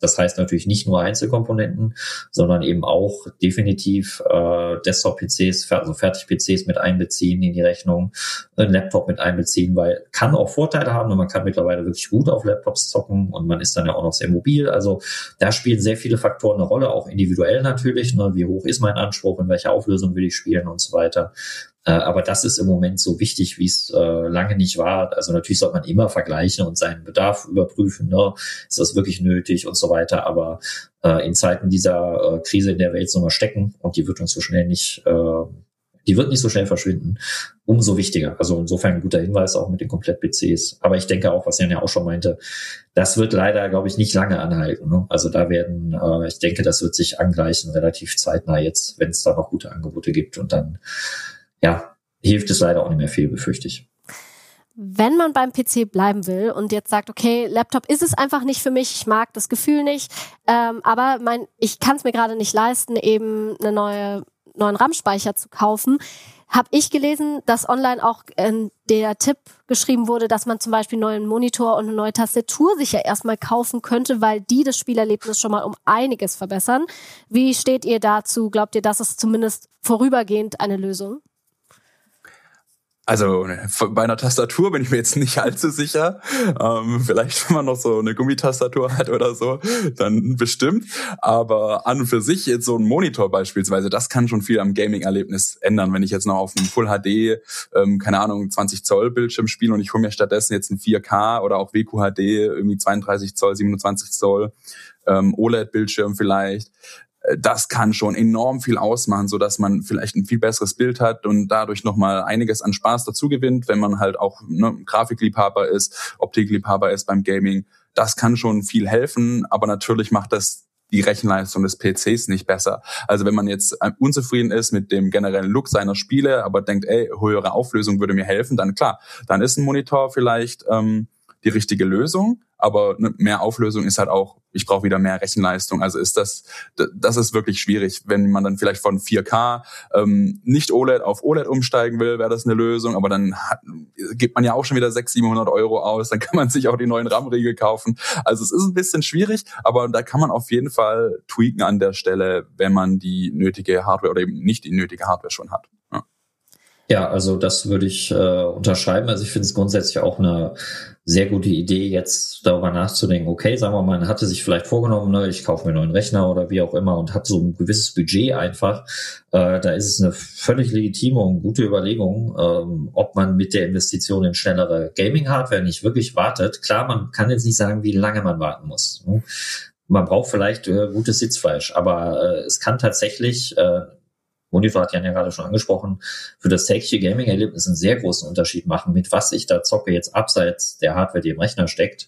Das heißt natürlich nicht nur Einzelkomponenten, sondern eben auch definitiv Desktop-PCs, also Fertig-PCs mit einbeziehen in die Rechnung, einen Laptop mit einbeziehen, weil kann auch Vorteile haben und man kann mittlerweile wirklich gut auf Laptops zocken und man ist dann ja auch noch sehr mobil. Also da spielen sehr viele Faktoren eine Rolle, auch individuell natürlich. Ne? Wie hoch ist mein Anspruch, in welcher Auflösung will ich spielen und so weiter. Aber das ist im Moment so wichtig, wie es lange nicht war. Also natürlich sollte man immer vergleichen und seinen Bedarf überprüfen. Ne? Ist das wirklich nötig und so weiter. Aber in Zeiten dieser Krise, in der wir jetzt nochmal stecken, und die wird uns so schnell nicht, die wird nicht so schnell verschwinden, umso wichtiger. Also insofern ein guter Hinweis auch mit den Komplett-PCs. Aber ich denke auch, was Jan ja auch schon meinte, das wird leider, glaube ich, nicht lange anhalten. Ne? Also da werden, ich denke, das wird sich angleichen relativ zeitnah jetzt, wenn es da noch gute Angebote gibt. Und dann ja, hilft es leider auch nicht mehr viel, befürchte ich. Wenn man beim PC bleiben will und jetzt sagt, okay, Laptop ist es einfach nicht für mich, ich mag das Gefühl nicht, aber ich kann es mir gerade nicht leisten, eben einen neuen RAM-Speicher zu kaufen, habe ich gelesen, dass online auch der Tipp geschrieben wurde, dass man zum Beispiel einen neuen Monitor und eine neue Tastatur sich ja erstmal kaufen könnte, weil die das Spielerlebnis schon mal um einiges verbessern. Wie steht ihr dazu? Glaubt ihr, das ist zumindest vorübergehend eine Lösung? Also bei einer Tastatur bin ich mir jetzt nicht allzu sicher. Vielleicht, wenn man noch so eine Gummitastatur hat oder so, dann bestimmt. Aber an und für sich jetzt so ein Monitor beispielsweise, das kann schon viel am Gaming-Erlebnis ändern. Wenn ich jetzt noch auf einem Full HD, 20 Zoll Bildschirm spiele und ich hole mir stattdessen jetzt ein 4K oder auch WQHD, irgendwie 32 Zoll, 27 Zoll, OLED-Bildschirm vielleicht. Das kann schon enorm viel ausmachen, so dass man vielleicht ein viel besseres Bild hat und dadurch nochmal einiges an Spaß dazu gewinnt, wenn man halt auch Grafikliebhaber ist, Optikliebhaber ist beim Gaming. Das kann schon viel helfen, aber natürlich macht das die Rechenleistung des PCs nicht besser. Also wenn man jetzt unzufrieden ist mit dem generellen Look seiner Spiele, aber denkt, höhere Auflösung würde mir helfen, dann klar, dann ist ein Monitor vielleicht die richtige Lösung, aber mehr Auflösung ist halt auch, ich brauche wieder mehr Rechenleistung. Also das ist wirklich schwierig, wenn man dann vielleicht von 4K nicht OLED auf OLED umsteigen will, wäre das eine Lösung, aber dann gibt man ja auch schon wieder 600-700 Euro aus, dann kann man sich auch die neuen RAM-Riegel kaufen. Also es ist ein bisschen schwierig, aber da kann man auf jeden Fall tweaken an der Stelle, wenn man die nötige Hardware oder eben nicht die nötige Hardware schon hat. Ja, also das würde ich unterschreiben. Also ich finde es grundsätzlich auch eine sehr gute Idee, jetzt darüber nachzudenken, okay, sagen wir mal, man hatte sich vielleicht vorgenommen, ne, ich kaufe mir einen neuen Rechner oder wie auch immer und hat so ein gewisses Budget einfach. Da ist es eine völlig legitime und gute Überlegung, ob man mit der Investition in schnellere Gaming-Hardware nicht wirklich wartet. Klar, man kann jetzt nicht sagen, wie lange man warten muss. Ne? Man braucht vielleicht gutes Sitzfleisch, aber es kann tatsächlich Monitor hat Jan ja gerade schon angesprochen, für das tägliche Gaming-Erlebnis einen sehr großen Unterschied machen, mit was ich da zocke, jetzt abseits der Hardware, die im Rechner steckt.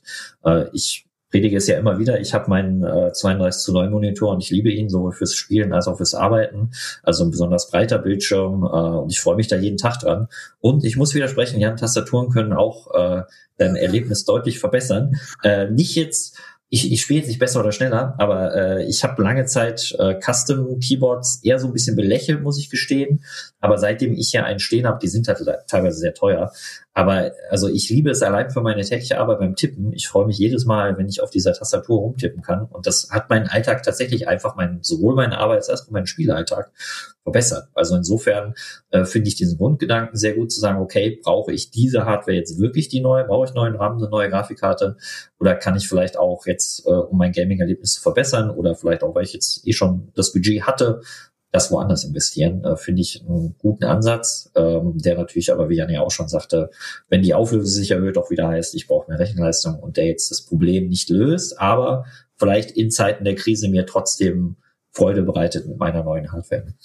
Ich predige es ja immer wieder, ich habe meinen 32:9 Monitor und ich liebe ihn sowohl fürs Spielen als auch fürs Arbeiten. Also ein besonders breiter Bildschirm und ich freue mich da jeden Tag dran. Und ich muss widersprechen, Jan, Tastaturen können auch dein Erlebnis deutlich verbessern. Nicht jetzt ich spiele jetzt nicht besser oder schneller, aber ich habe lange Zeit Custom-Keyboards eher so ein bisschen belächelt, muss ich gestehen. Aber seitdem ich hier einen stehen habe, die sind halt teilweise sehr teuer. Aber also ich liebe es allein für meine tägliche Arbeit beim Tippen. Ich freue mich jedes Mal, wenn ich auf dieser Tastatur rumtippen kann. Und das hat meinen Alltag tatsächlich einfach sowohl meinen Arbeits- als auch meinen Spielalltag verbessert. Also insofern finde ich diesen Grundgedanken sehr gut zu sagen, okay, brauche ich diese Hardware jetzt wirklich die neue? Brauche ich neuen RAM, eine neue Grafikkarte? Oder kann ich vielleicht auch jetzt, um mein Gaming-Erlebnis zu verbessern oder vielleicht auch, weil ich jetzt schon das Budget hatte, das woanders investieren, finde ich einen guten Ansatz, der natürlich aber, wie Jan ja auch schon sagte, wenn die Auflösung sich erhöht, auch wieder heißt, ich brauche mehr Rechenleistung und der jetzt das Problem nicht löst, aber vielleicht in Zeiten der Krise mir trotzdem Freude bereitet mit meiner neuen Hardware.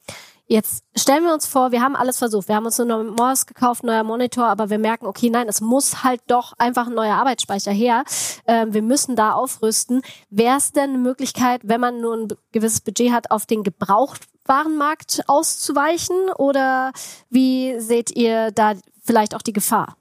Jetzt stellen wir uns vor, wir haben alles versucht. Wir haben uns einen neuen Maus gekauft, neuer Monitor, aber wir merken, okay, nein, es muss halt doch einfach ein neuer Arbeitsspeicher her. Wir müssen da aufrüsten. Wäre es denn eine Möglichkeit, wenn man nur ein gewisses Budget hat, auf den Gebrauchtwarenmarkt auszuweichen? Oder wie seht ihr da vielleicht auch die Gefahr?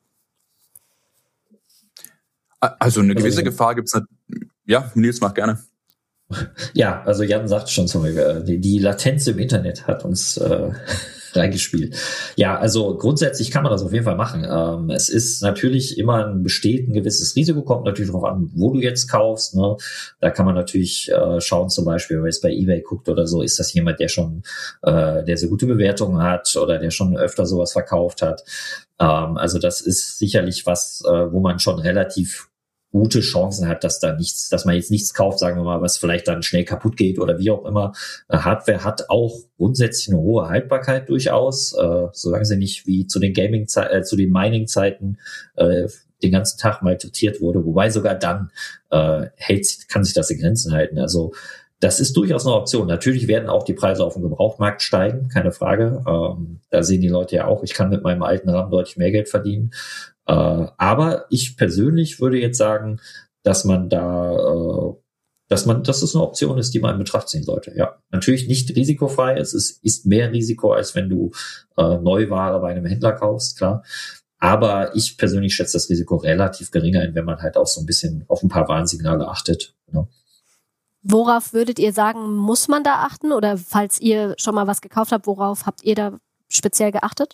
Also eine gewisse Gefahr gibt's nicht. Ja, Nils, mach gerne. Ja, also Jan sagt schon zum Beispiel, die Latenz im Internet hat uns reingespielt. Ja, also grundsätzlich kann man das auf jeden Fall machen. Es ist natürlich immer besteht ein gewisses Risiko, kommt natürlich darauf an, wo du jetzt kaufst. Ne? Da kann man natürlich schauen, zum Beispiel, wenn man jetzt bei eBay guckt oder so, ist das jemand, der schon, der so gute Bewertungen hat oder der schon öfter sowas verkauft hat. Also das ist sicherlich was, wo man schon relativ gute Chancen hat, dass man jetzt nichts kauft, sagen wir mal, was vielleicht dann schnell kaputt geht oder wie auch immer. Hardware hat auch grundsätzlich eine hohe Haltbarkeit durchaus, solange sie nicht wie zu den zu den Mining-Zeiten den ganzen Tag malträtiert wurde, wobei sogar dann kann sich das in Grenzen halten. Also das ist durchaus eine Option. Natürlich werden auch die Preise auf dem Gebrauchtmarkt steigen, keine Frage. Da sehen die Leute ja auch, ich kann mit meinem alten RAM deutlich mehr Geld verdienen. Aber ich persönlich würde jetzt sagen, dass das eine Option ist, die man in Betracht ziehen sollte. Ja, natürlich nicht risikofrei. Es ist mehr Risiko, als wenn du Neuware bei einem Händler kaufst, klar. Aber ich persönlich schätze das Risiko relativ gering ein, wenn man halt auch so ein bisschen auf ein paar Warnsignale achtet. Genau. Worauf würdet ihr sagen, muss man da achten? Oder falls ihr schon mal was gekauft habt, worauf habt ihr da speziell geachtet?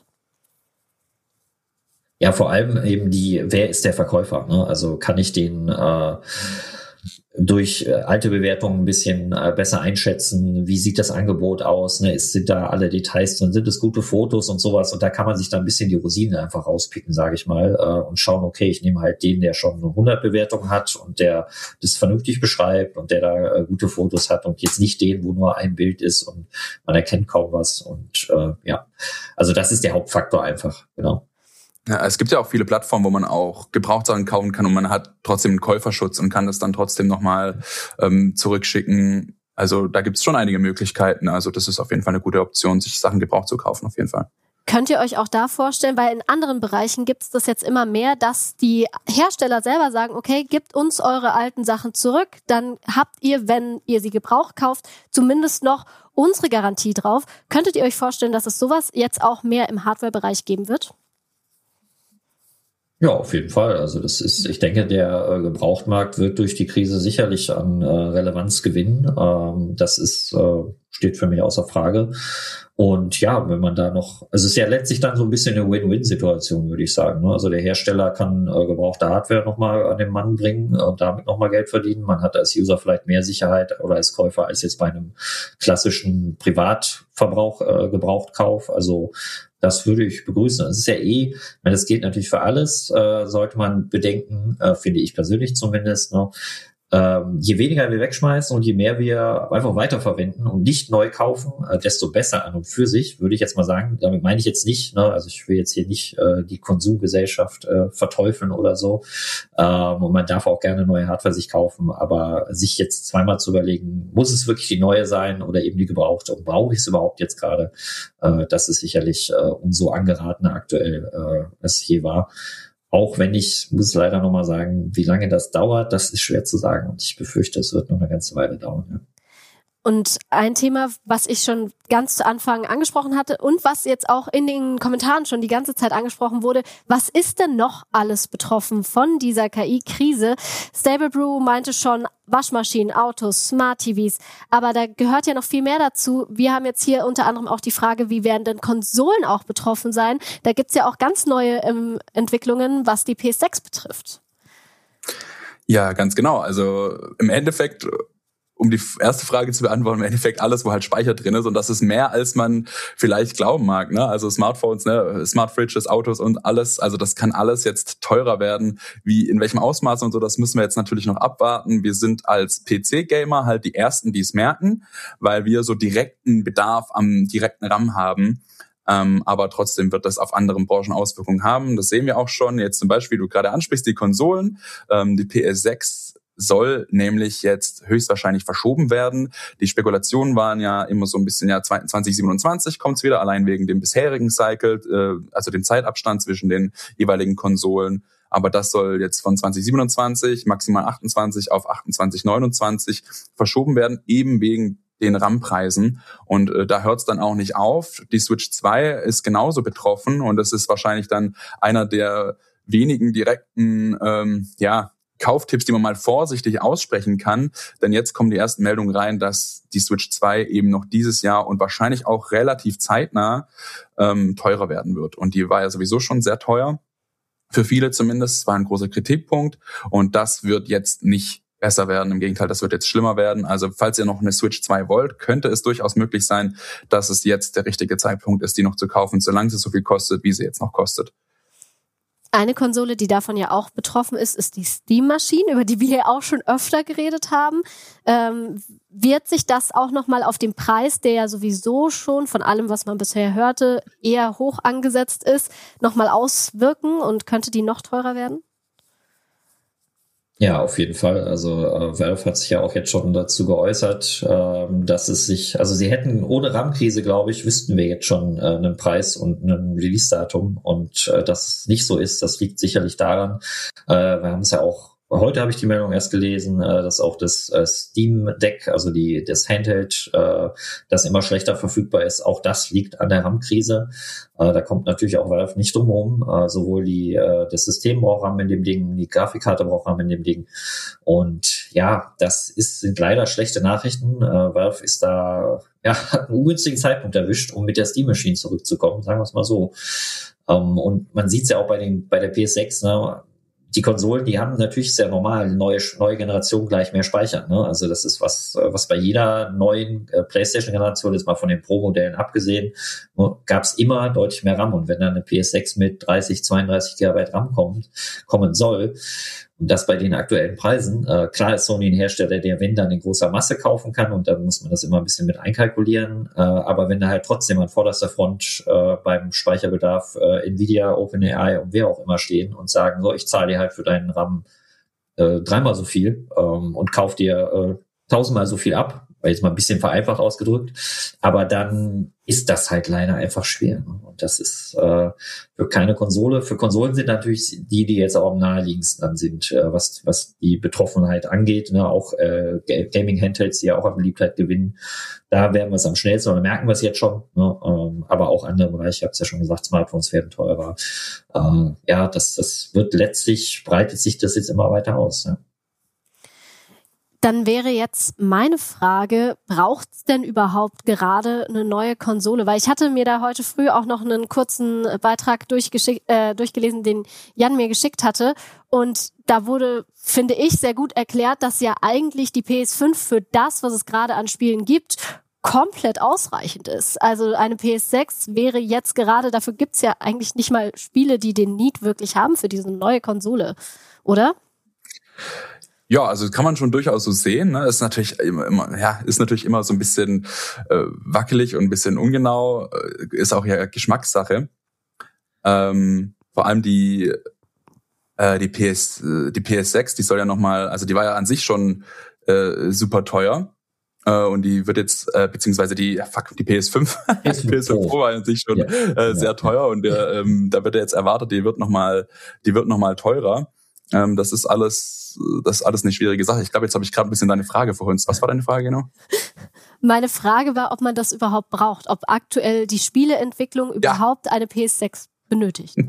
Ja, vor allem eben wer ist der Verkäufer? Ne? Also kann ich den durch alte Bewertungen ein bisschen besser einschätzen? Wie sieht das Angebot aus? Ne? Sind da alle Details drin? Sind es gute Fotos und sowas? Und da kann man sich dann ein bisschen die Rosinen einfach rauspicken, sage ich mal, und schauen, okay, ich nehme halt den, der schon 100 Bewertungen hat und der das vernünftig beschreibt und der da gute Fotos hat und jetzt nicht den, wo nur ein Bild ist und man erkennt kaum was. Und ja, also das ist der Hauptfaktor einfach, genau. Ja, es gibt ja auch viele Plattformen, wo man auch Gebrauchtsachen kaufen kann und man hat trotzdem einen Käuferschutz und kann das dann trotzdem nochmal zurückschicken. Also da gibt es schon einige Möglichkeiten. Also das ist auf jeden Fall eine gute Option, sich Sachen gebraucht zu kaufen, auf jeden Fall. Könnt ihr euch auch da vorstellen, weil in anderen Bereichen gibt es das jetzt immer mehr, dass die Hersteller selber sagen, okay, gebt uns eure alten Sachen zurück, dann habt ihr, wenn ihr sie gebraucht kauft, zumindest noch unsere Garantie drauf. Könntet ihr euch vorstellen, dass es sowas jetzt auch mehr im Hardware-Bereich geben wird? Ja, auf jeden Fall. Also ich denke, der Gebrauchtmarkt wird durch die Krise sicherlich an Relevanz gewinnen. Das steht für mich außer Frage. Und ja, wenn man da also es ist ja letztlich dann so ein bisschen eine Win-Win-Situation, würde ich sagen. Ne? Also der Hersteller kann gebrauchte Hardware nochmal an den Mann bringen und damit nochmal Geld verdienen. Man hat als User vielleicht mehr Sicherheit oder als Käufer als jetzt bei einem klassischen Gebrauchtkauf. Also das würde ich begrüßen. Das ist ja das geht natürlich für alles, sollte man bedenken, finde ich persönlich zumindest. Ne? Je weniger wir wegschmeißen und je mehr wir einfach weiterverwenden und nicht neu kaufen, desto besser an und für sich, würde ich jetzt mal sagen. Damit meine ich jetzt nicht, ne, also ich will jetzt hier nicht die Konsumgesellschaft verteufeln oder so. Und man darf auch gerne neue Hardware sich kaufen, aber sich jetzt zweimal zu überlegen, muss es wirklich die neue sein oder eben die gebrauchte? Und brauche ich es überhaupt jetzt gerade? Das ist sicherlich umso angeratener aktuell, als je war. Auch wenn ich muss leider nochmal sagen, wie lange das dauert, das ist schwer zu sagen. Und ich befürchte, es wird noch eine ganze Weile dauern. Ja. Und ein Thema, was ich schon ganz zu Anfang angesprochen hatte und was jetzt auch in den Kommentaren schon die ganze Zeit angesprochen wurde, was ist denn noch alles betroffen von dieser KI-Krise? Stable Brew meinte schon Waschmaschinen, Autos, Smart TVs, aber da gehört ja noch viel mehr dazu. Wir haben jetzt hier unter anderem auch die Frage, wie werden denn Konsolen auch betroffen sein? Da gibt's ja auch ganz neue Entwicklungen, was die PS6 betrifft. Ja, ganz genau. Also im Endeffekt, um die erste Frage zu beantworten, im Endeffekt alles, wo halt Speicher drin ist. Und das ist mehr, als man vielleicht glauben mag. Ne? Also Smartphones, Smart Fridges, Autos und alles. Also das kann alles jetzt teurer werden. Wie, in welchem Ausmaß und so, das müssen wir jetzt natürlich noch abwarten. Wir sind als PC-Gamer halt die Ersten, die es merken, weil wir so direkten Bedarf am direkten RAM haben. Aber trotzdem wird das auf anderen Branchen Auswirkungen haben. Das sehen wir auch schon. Jetzt zum Beispiel, du gerade ansprichst, die Konsolen. Die PS6 soll nämlich jetzt höchstwahrscheinlich verschoben werden. Die Spekulationen waren ja immer so ein bisschen, 2027 kommt's wieder, allein wegen dem bisherigen Cycle, also dem Zeitabstand zwischen den jeweiligen Konsolen. Aber das soll jetzt von 2027, maximal 28 auf 28, 29 verschoben werden, eben wegen den RAM-Preisen. Und da hört's dann auch nicht auf. Die Switch 2 ist genauso betroffen und das ist wahrscheinlich dann einer der wenigen direkten Kauftipps, die man mal vorsichtig aussprechen kann. Denn jetzt kommen die ersten Meldungen rein, dass die Switch 2 eben noch dieses Jahr und wahrscheinlich auch relativ zeitnah teurer werden wird. Und die war ja sowieso schon sehr teuer. Für viele zumindest. Es war ein großer Kritikpunkt. Und das wird jetzt nicht besser werden. Im Gegenteil, das wird jetzt schlimmer werden. Also falls ihr noch eine Switch 2 wollt, könnte es durchaus möglich sein, dass es jetzt der richtige Zeitpunkt ist, die noch zu kaufen, solange sie so viel kostet, wie sie jetzt noch kostet. Eine Konsole, die davon ja auch betroffen ist, ist die Steam-Maschine, über die wir ja auch schon öfter geredet haben. Wird sich das auch nochmal auf den Preis, der ja sowieso schon von allem, was man bisher hörte, eher hoch angesetzt ist, nochmal auswirken und könnte die noch teurer werden? Ja, auf jeden Fall. Also Valve hat sich ja auch jetzt schon dazu geäußert, dass es sich, also sie hätten ohne RAM-Krise, glaube ich, wüssten wir jetzt schon einen Preis und ein Release-Datum, und dass es nicht so ist, das liegt sicherlich daran. Wir haben es ja auch, heute habe ich die Meldung erst gelesen, dass auch das Steam Deck, also das Handheld, das immer schlechter verfügbar ist, auch das liegt an der RAM-Krise. Da kommt natürlich auch Valve nicht drum herum. Sowohl das System braucht RAM in dem Ding, die Grafikkarte braucht RAM in dem Ding. Und ja, sind leider schlechte Nachrichten. Valve ist da, hat einen ungünstigen Zeitpunkt erwischt, um mit der Steam Machine zurückzukommen, sagen wir es mal so. Und man sieht es ja auch bei der PS6, ne? Die Konsolen, die haben natürlich sehr normal neue Generation gleich mehr Speicher. Ne? Also das ist was bei jeder neuen PlayStation-Generation, jetzt mal von den Pro-Modellen abgesehen, gab es immer deutlich mehr RAM. Und wenn dann eine PS6 mit 30, 32 GB RAM kommen soll, und das bei den aktuellen Preisen, klar ist Sony ein Hersteller, der wenn dann in großer Masse kaufen kann, und da muss man das immer ein bisschen mit einkalkulieren, aber wenn da halt trotzdem an vorderster Front beim Speicherbedarf Nvidia, OpenAI und wer auch immer stehen und sagen, so, ich zahle dir halt für deinen RAM dreimal so viel und kauf dir 1000-mal so viel ab, weil jetzt mal ein bisschen vereinfacht ausgedrückt, aber dann ist das halt leider einfach schwer. Ne? Und das ist für keine Konsole. Für Konsolen sind natürlich die jetzt auch am naheliegendsten dann sind, was die Betroffenheit angeht. Ne? Auch Gaming-Handhelds, die ja auch an Beliebtheit gewinnen. Da werden wir es am schnellsten, oder merken wir es jetzt schon. Ne? Aber auch andere Bereiche, ich habe es ja schon gesagt, Smartphones werden teurer. Das wird letztlich, breitet sich das jetzt immer weiter aus. Ne? Dann wäre jetzt meine Frage, braucht es denn überhaupt gerade eine neue Konsole? Weil ich hatte mir da heute früh auch noch einen kurzen Beitrag durchgelesen, den Jan mir geschickt hatte. Und da wurde, finde ich, sehr gut erklärt, dass ja eigentlich die PS5 für das, was es gerade an Spielen gibt, komplett ausreichend ist. Also eine PS6 wäre jetzt gerade, dafür gibt's ja eigentlich nicht mal Spiele, die den Need wirklich haben für diese neue Konsole, oder? Ja, also kann man schon durchaus so sehen. Ne? Ist natürlich immer so ein bisschen wackelig und ein bisschen ungenau. Ist auch ja Geschmackssache. Vor allem die PS6, die soll ja nochmal, also die war ja an sich schon super teuer. Und die wird jetzt, beziehungsweise die PS5, PS5 Pro war an sich schon sehr teuer, und da wird ja jetzt erwartet, die wird noch mal teurer. Das ist alles eine schwierige Sache. Ich glaube, jetzt habe ich gerade ein bisschen deine Frage verhunzt. Was war deine Frage genau? Meine Frage war, ob man das überhaupt braucht, ob aktuell die Spieleentwicklung überhaupt eine PS6 benötigt.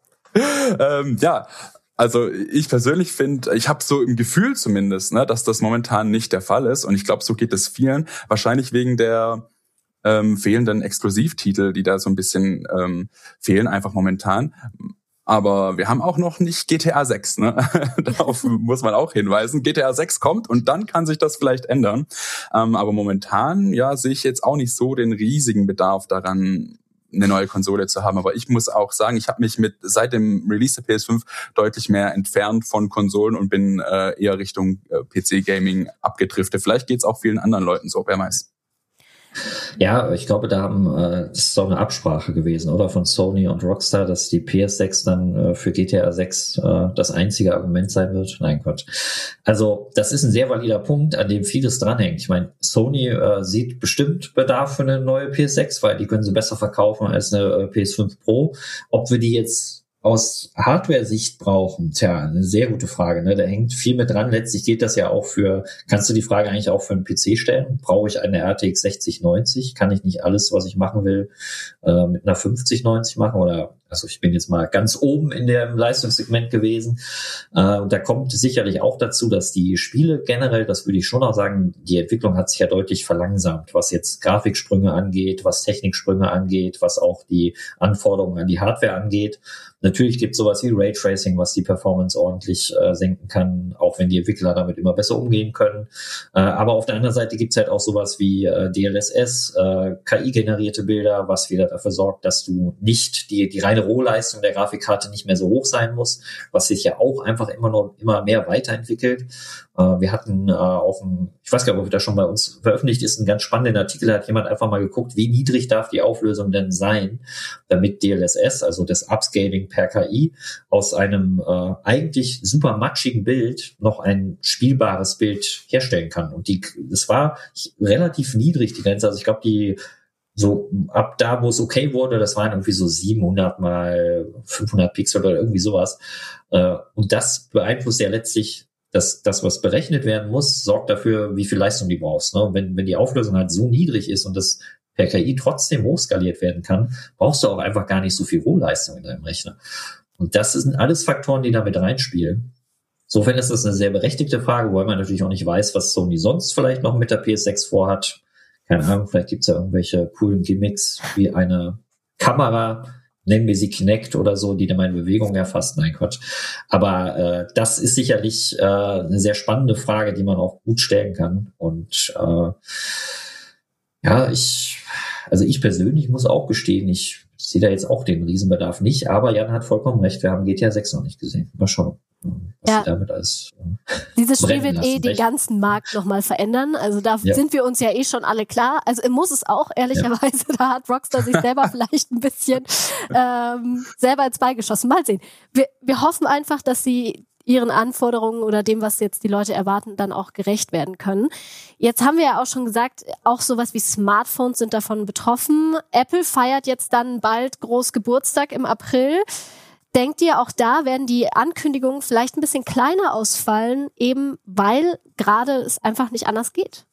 Also ich persönlich finde, ich habe so im Gefühl zumindest, ne, dass das momentan nicht der Fall ist, und ich glaube, so geht es vielen. Wahrscheinlich wegen der fehlenden Exklusivtitel, die da so ein bisschen fehlen, einfach momentan. Aber wir haben auch noch nicht GTA 6, ne? Darauf muss man auch hinweisen. GTA 6 kommt, und dann kann sich das vielleicht ändern. Aber momentan, sehe ich jetzt auch nicht so den riesigen Bedarf daran, eine neue Konsole zu haben. Aber ich muss auch sagen, ich habe mich seit dem Release der PS5 deutlich mehr entfernt von Konsolen und bin eher Richtung PC-Gaming abgedriftet. Vielleicht geht's auch vielen anderen Leuten so, wer weiß. Ja, ich glaube, das ist auch eine Absprache gewesen, oder? Von Sony und Rockstar, dass die PS6 dann für GTA 6 das einzige Argument sein wird. Nein, Gott. Also, das ist ein sehr valider Punkt, an dem vieles dranhängt. Ich meine, Sony sieht bestimmt Bedarf für eine neue PS6, weil die können sie besser verkaufen als eine PS5 Pro. Ob wir die jetzt aus Hardware-Sicht brauchen, eine sehr gute Frage. Ne? Da hängt viel mit dran. Letztlich geht das ja auch kannst du die Frage eigentlich auch für einen PC stellen? Brauche ich eine RTX 6090? Kann ich nicht alles, was ich machen will, mit einer 5090 machen? Oder also ich bin jetzt mal ganz oben in dem Leistungssegment gewesen. Und da kommt sicherlich auch dazu, dass die Spiele generell, das würde ich schon auch sagen, die Entwicklung hat sich ja deutlich verlangsamt, was jetzt Grafiksprünge angeht, was Techniksprünge angeht, was auch die Anforderungen an die Hardware angeht. Natürlich gibt es sowas wie Raytracing, was die Performance ordentlich senken kann, auch wenn die Entwickler damit immer besser umgehen können. Aber auf der anderen Seite gibt es halt auch sowas wie DLSS, KI-generierte Bilder, was wieder dafür sorgt, dass du nicht die reine Rohleistung der Grafikkarte nicht mehr so hoch sein muss, was sich ja auch einfach immer mehr weiterentwickelt. Wir hatten ich weiß gar nicht, ob das schon bei uns veröffentlicht ist, einen ganz spannenden Artikel, da hat jemand einfach mal geguckt, wie niedrig darf die Auflösung denn sein, damit DLSS, also das Upscaling per KI, aus einem eigentlich super matschigen Bild noch ein spielbares Bild herstellen kann. Und das war relativ niedrig, die Grenze. Also ich glaube, so ab da, wo es okay wurde, das waren irgendwie so 700 mal 500 Pixel oder irgendwie sowas. Und das beeinflusst ja letztlich das, was berechnet werden muss, sorgt dafür, wie viel Leistung du brauchst. Ne? Wenn die Auflösung halt so niedrig ist und das per KI trotzdem hochskaliert werden kann, brauchst du auch einfach gar nicht so viel Rohleistung in deinem Rechner. Und das sind alles Faktoren, die da mit reinspielen. Insofern ist das eine sehr berechtigte Frage, weil man natürlich auch nicht weiß, was Sony sonst vielleicht noch mit der PS6 vorhat. Keine Ahnung, vielleicht gibt es ja irgendwelche coolen Gimmicks wie eine Kamera, nennen wir sie Kinect oder so, die dann meine Bewegung erfasst. Nein, Quatsch. Aber das ist sicherlich eine sehr spannende Frage, die man auch gut stellen kann. Und ich persönlich muss auch gestehen, ich sehe da jetzt auch den Riesenbedarf nicht, aber Jan hat vollkommen recht, wir haben GTA 6 noch nicht gesehen. Mal schauen, was sie damit alles dieses Spiel wird den ganzen Markt nochmal verändern, also da sind wir uns ja schon alle klar, also muss es auch, ehrlicherweise, da hat Rockstar sich selber vielleicht ein bisschen selber ins Bein geschossen. Mal sehen. Wir hoffen einfach, dass sie ihren Anforderungen oder dem, was jetzt die Leute erwarten, dann auch gerecht werden können. Jetzt haben wir ja auch schon gesagt, auch sowas wie Smartphones sind davon betroffen. Apple feiert jetzt dann bald groß Geburtstag im April. Denkt ihr, auch da werden die Ankündigungen vielleicht ein bisschen kleiner ausfallen, eben weil gerade es einfach nicht anders geht?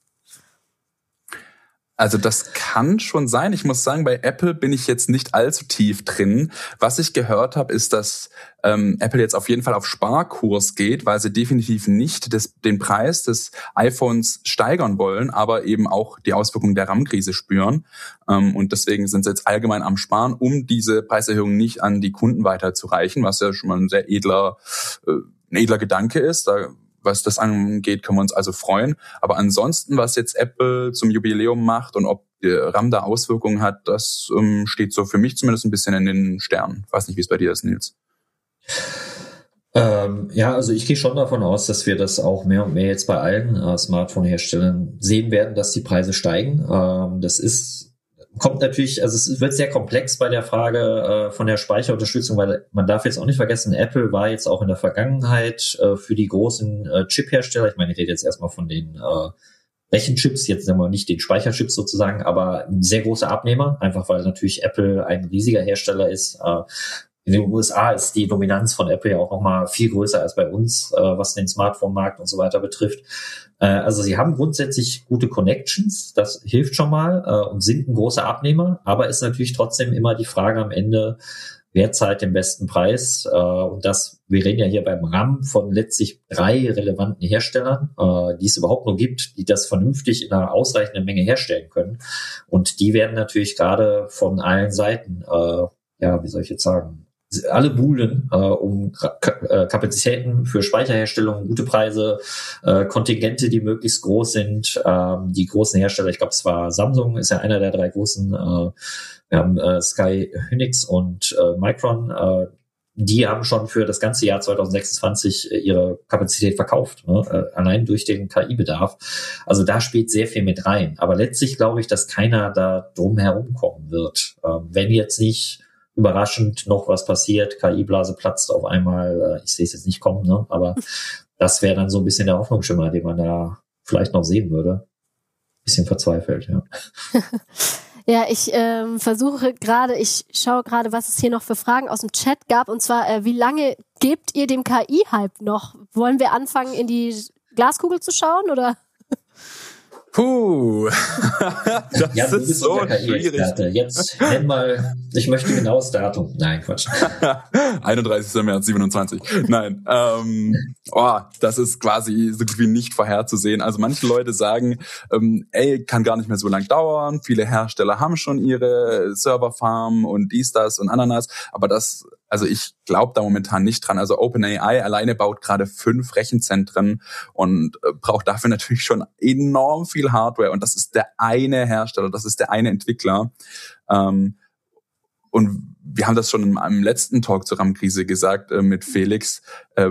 Also das kann schon sein. Ich muss sagen, bei Apple bin ich jetzt nicht allzu tief drin. Was ich gehört habe, ist, dass Apple jetzt auf jeden Fall auf Sparkurs geht, weil sie definitiv nicht den Preis des iPhones steigern wollen, aber eben auch die Auswirkungen der RAM-Krise spüren. Und deswegen sind sie jetzt allgemein am Sparen, um diese Preiserhöhung nicht an die Kunden weiterzureichen, was ja schon mal ein sehr edler Gedanke ist. Was das angeht, können wir uns also freuen. Aber ansonsten, was jetzt Apple zum Jubiläum macht und ob RAM da Auswirkungen hat, das steht so für mich zumindest ein bisschen in den Sternen. Ich weiß nicht, wie es bei dir ist, Nils. Also ich gehe schon davon aus, dass wir das auch mehr und mehr jetzt bei allen Smartphone-Herstellern sehen werden, dass die Preise steigen. Kommt natürlich, also es wird sehr komplex bei der Frage von der Speicherunterstützung, weil man darf jetzt auch nicht vergessen, Apple war jetzt auch in der Vergangenheit für die großen Chip-Hersteller, ich meine, ich rede jetzt erstmal von den Rechenchips, jetzt sagen wir nicht den Speicherchips sozusagen, aber ein sehr großer Abnehmer, einfach weil natürlich Apple ein riesiger Hersteller ist. In den USA ist die Dominanz von Apple ja auch nochmal viel größer als bei uns, was den Smartphone-Markt und so weiter betrifft. Also sie haben grundsätzlich gute Connections, das hilft schon mal und sind ein großer Abnehmer, aber ist natürlich trotzdem immer die Frage am Ende, wer zahlt den besten Preis? Und wir reden ja hier beim RAM von letztlich 3 relevanten Herstellern, die es überhaupt nur gibt, die das vernünftig in einer ausreichenden Menge herstellen können. Und die werden natürlich gerade von allen Seiten, wie soll ich jetzt sagen, alle buhlen um Kapazitäten für Speicherherstellung, gute Preise, Kontingente, die möglichst groß sind. Die großen Hersteller, ich glaube, es war Samsung, ist ja einer der 3 großen. Wir haben Sky Hynix und Micron. Die haben schon für das ganze Jahr 2026 ihre Kapazität verkauft, allein durch den KI-Bedarf. Also da spielt sehr viel mit rein. Aber letztlich glaube ich, dass keiner da drum herum kommen wird. Wenn jetzt nicht überraschend noch was passiert, KI-Blase platzt auf einmal, ich sehe es jetzt nicht kommen, aber das wäre dann so ein bisschen der Hoffnungsschimmer, den man da vielleicht noch sehen würde. Bisschen verzweifelt, ja. Ja, ich schaue gerade, was es hier noch für Fragen aus dem Chat gab, und zwar, wie lange gebt ihr dem KI-Hype noch? Wollen wir anfangen, in die Glaskugel zu schauen, oder? Puh, das ja, ist so schwierig. Jetzt nenn mal, ich möchte genaues Datum. Nein, Quatsch. 31. März 27. Nein, das ist quasi so gut wie nicht vorherzusehen. Also manche Leute sagen, kann gar nicht mehr so lang dauern. Viele Hersteller haben schon ihre Serverfarm und dies, das und Ananas. Aber ich glaube da momentan nicht dran. Also OpenAI alleine baut gerade 5 Rechenzentren und braucht dafür natürlich schon enorm viel Hardware. Und das ist der eine Hersteller, das ist der eine Entwickler. Und wir haben das schon im letzten Talk zur RAM-Krise gesagt mit Felix.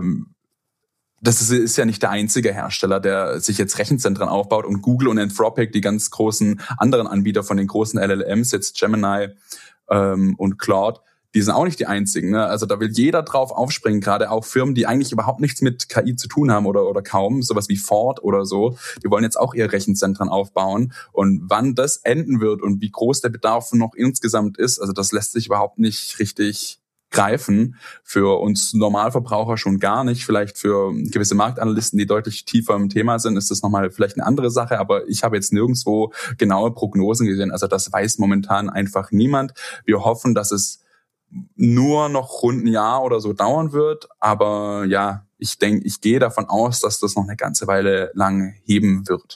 Das ist ja nicht der einzige Hersteller, der sich jetzt Rechenzentren aufbaut. Und Google und Anthropic, die ganz großen anderen Anbieter von den großen LLMs, jetzt Gemini und Claude, die sind auch nicht die einzigen. Ne? Also da will jeder drauf aufspringen, gerade auch Firmen, die eigentlich überhaupt nichts mit KI zu tun haben oder kaum, sowas wie Ford oder so. Die wollen jetzt auch ihre Rechenzentren aufbauen. Und wann das enden wird und wie groß der Bedarf noch insgesamt ist, also das lässt sich überhaupt nicht richtig greifen. Für uns Normalverbraucher schon gar nicht. Vielleicht für gewisse Marktanalysten, die deutlich tiefer im Thema sind, ist das nochmal vielleicht eine andere Sache. Aber ich habe jetzt nirgendwo genaue Prognosen gesehen. Also das weiß momentan einfach niemand. Wir hoffen, dass es nur noch rund ein Jahr oder so dauern wird. Aber ja, ich gehe davon aus, dass das noch eine ganze Weile lang heben wird.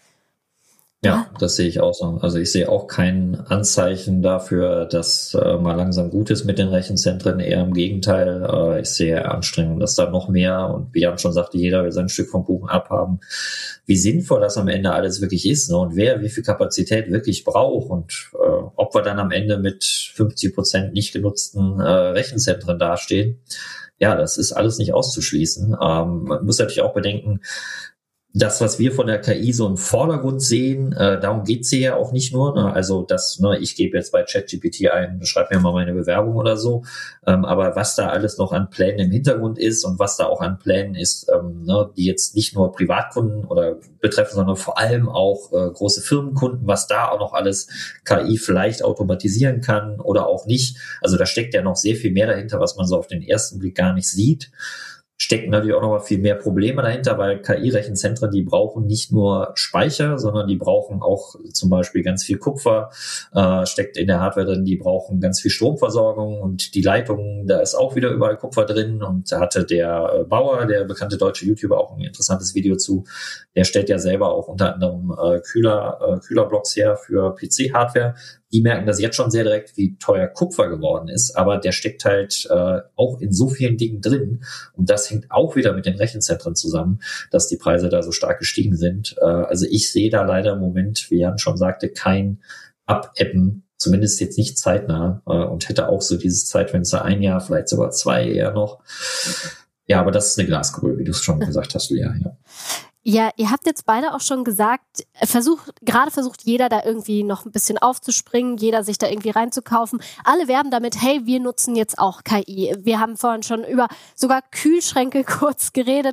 Ja, das sehe ich auch so. Also ich sehe auch kein Anzeichen dafür, dass mal langsam gut ist mit den Rechenzentren. Eher im Gegenteil. Ich sehe Anstrengungen, dass da noch mehr, und wie Jan schon sagte, jeder will sein Stück vom Kuchen abhaben. Wie sinnvoll das am Ende alles wirklich ist, ne? Und wer wie viel Kapazität wirklich braucht und ob wir dann am Ende mit 50% nicht genutzten Rechenzentren dastehen. Ja, das ist alles nicht auszuschließen. Man muss natürlich auch bedenken, das, was wir von der KI so im Vordergrund sehen, darum geht's hier ja auch nicht nur. Ne? Also ich gebe jetzt bei ChatGPT ein, schreib mir mal meine Bewerbung oder so. Aber was da alles noch an Plänen im Hintergrund ist und was da auch an Plänen ist, die jetzt nicht nur Privatkunden oder betreffen, sondern vor allem auch große Firmenkunden, was da auch noch alles KI vielleicht automatisieren kann oder auch nicht. Also da steckt ja noch sehr viel mehr dahinter, was man so auf den ersten Blick gar nicht sieht. Stecken natürlich auch noch mal viel mehr Probleme dahinter, weil KI-Rechenzentren, die brauchen nicht nur Speicher, sondern die brauchen auch zum Beispiel ganz viel Kupfer, steckt in der Hardware drin, die brauchen ganz viel Stromversorgung und die Leitungen, da ist auch wieder überall Kupfer drin, und da hatte der Bauer, der bekannte deutsche YouTuber, auch ein interessantes Video zu. Der stellt ja selber auch unter anderem Kühlerblocks her für PC-Hardware. Die merken das jetzt schon sehr direkt, wie teuer Kupfer geworden ist, aber der steckt halt auch in so vielen Dingen drin, und das hängt auch wieder mit den Rechenzentren zusammen, dass die Preise da so stark gestiegen sind. Also ich sehe da leider im Moment, wie Jan schon sagte, kein Abebben, zumindest jetzt nicht zeitnah, und hätte auch so dieses Zeitfenster 1 Jahr, vielleicht sogar 2 eher noch. Ja, aber das ist eine Glaskugel, wie du es schon gesagt hast, Lea. Ja. Ja, ihr habt jetzt beide auch schon gesagt, versucht jeder da irgendwie noch ein bisschen aufzuspringen, jeder sich da irgendwie reinzukaufen. Alle werben damit, hey, wir nutzen jetzt auch KI. Wir haben vorhin schon über sogar Kühlschränke kurz geredet.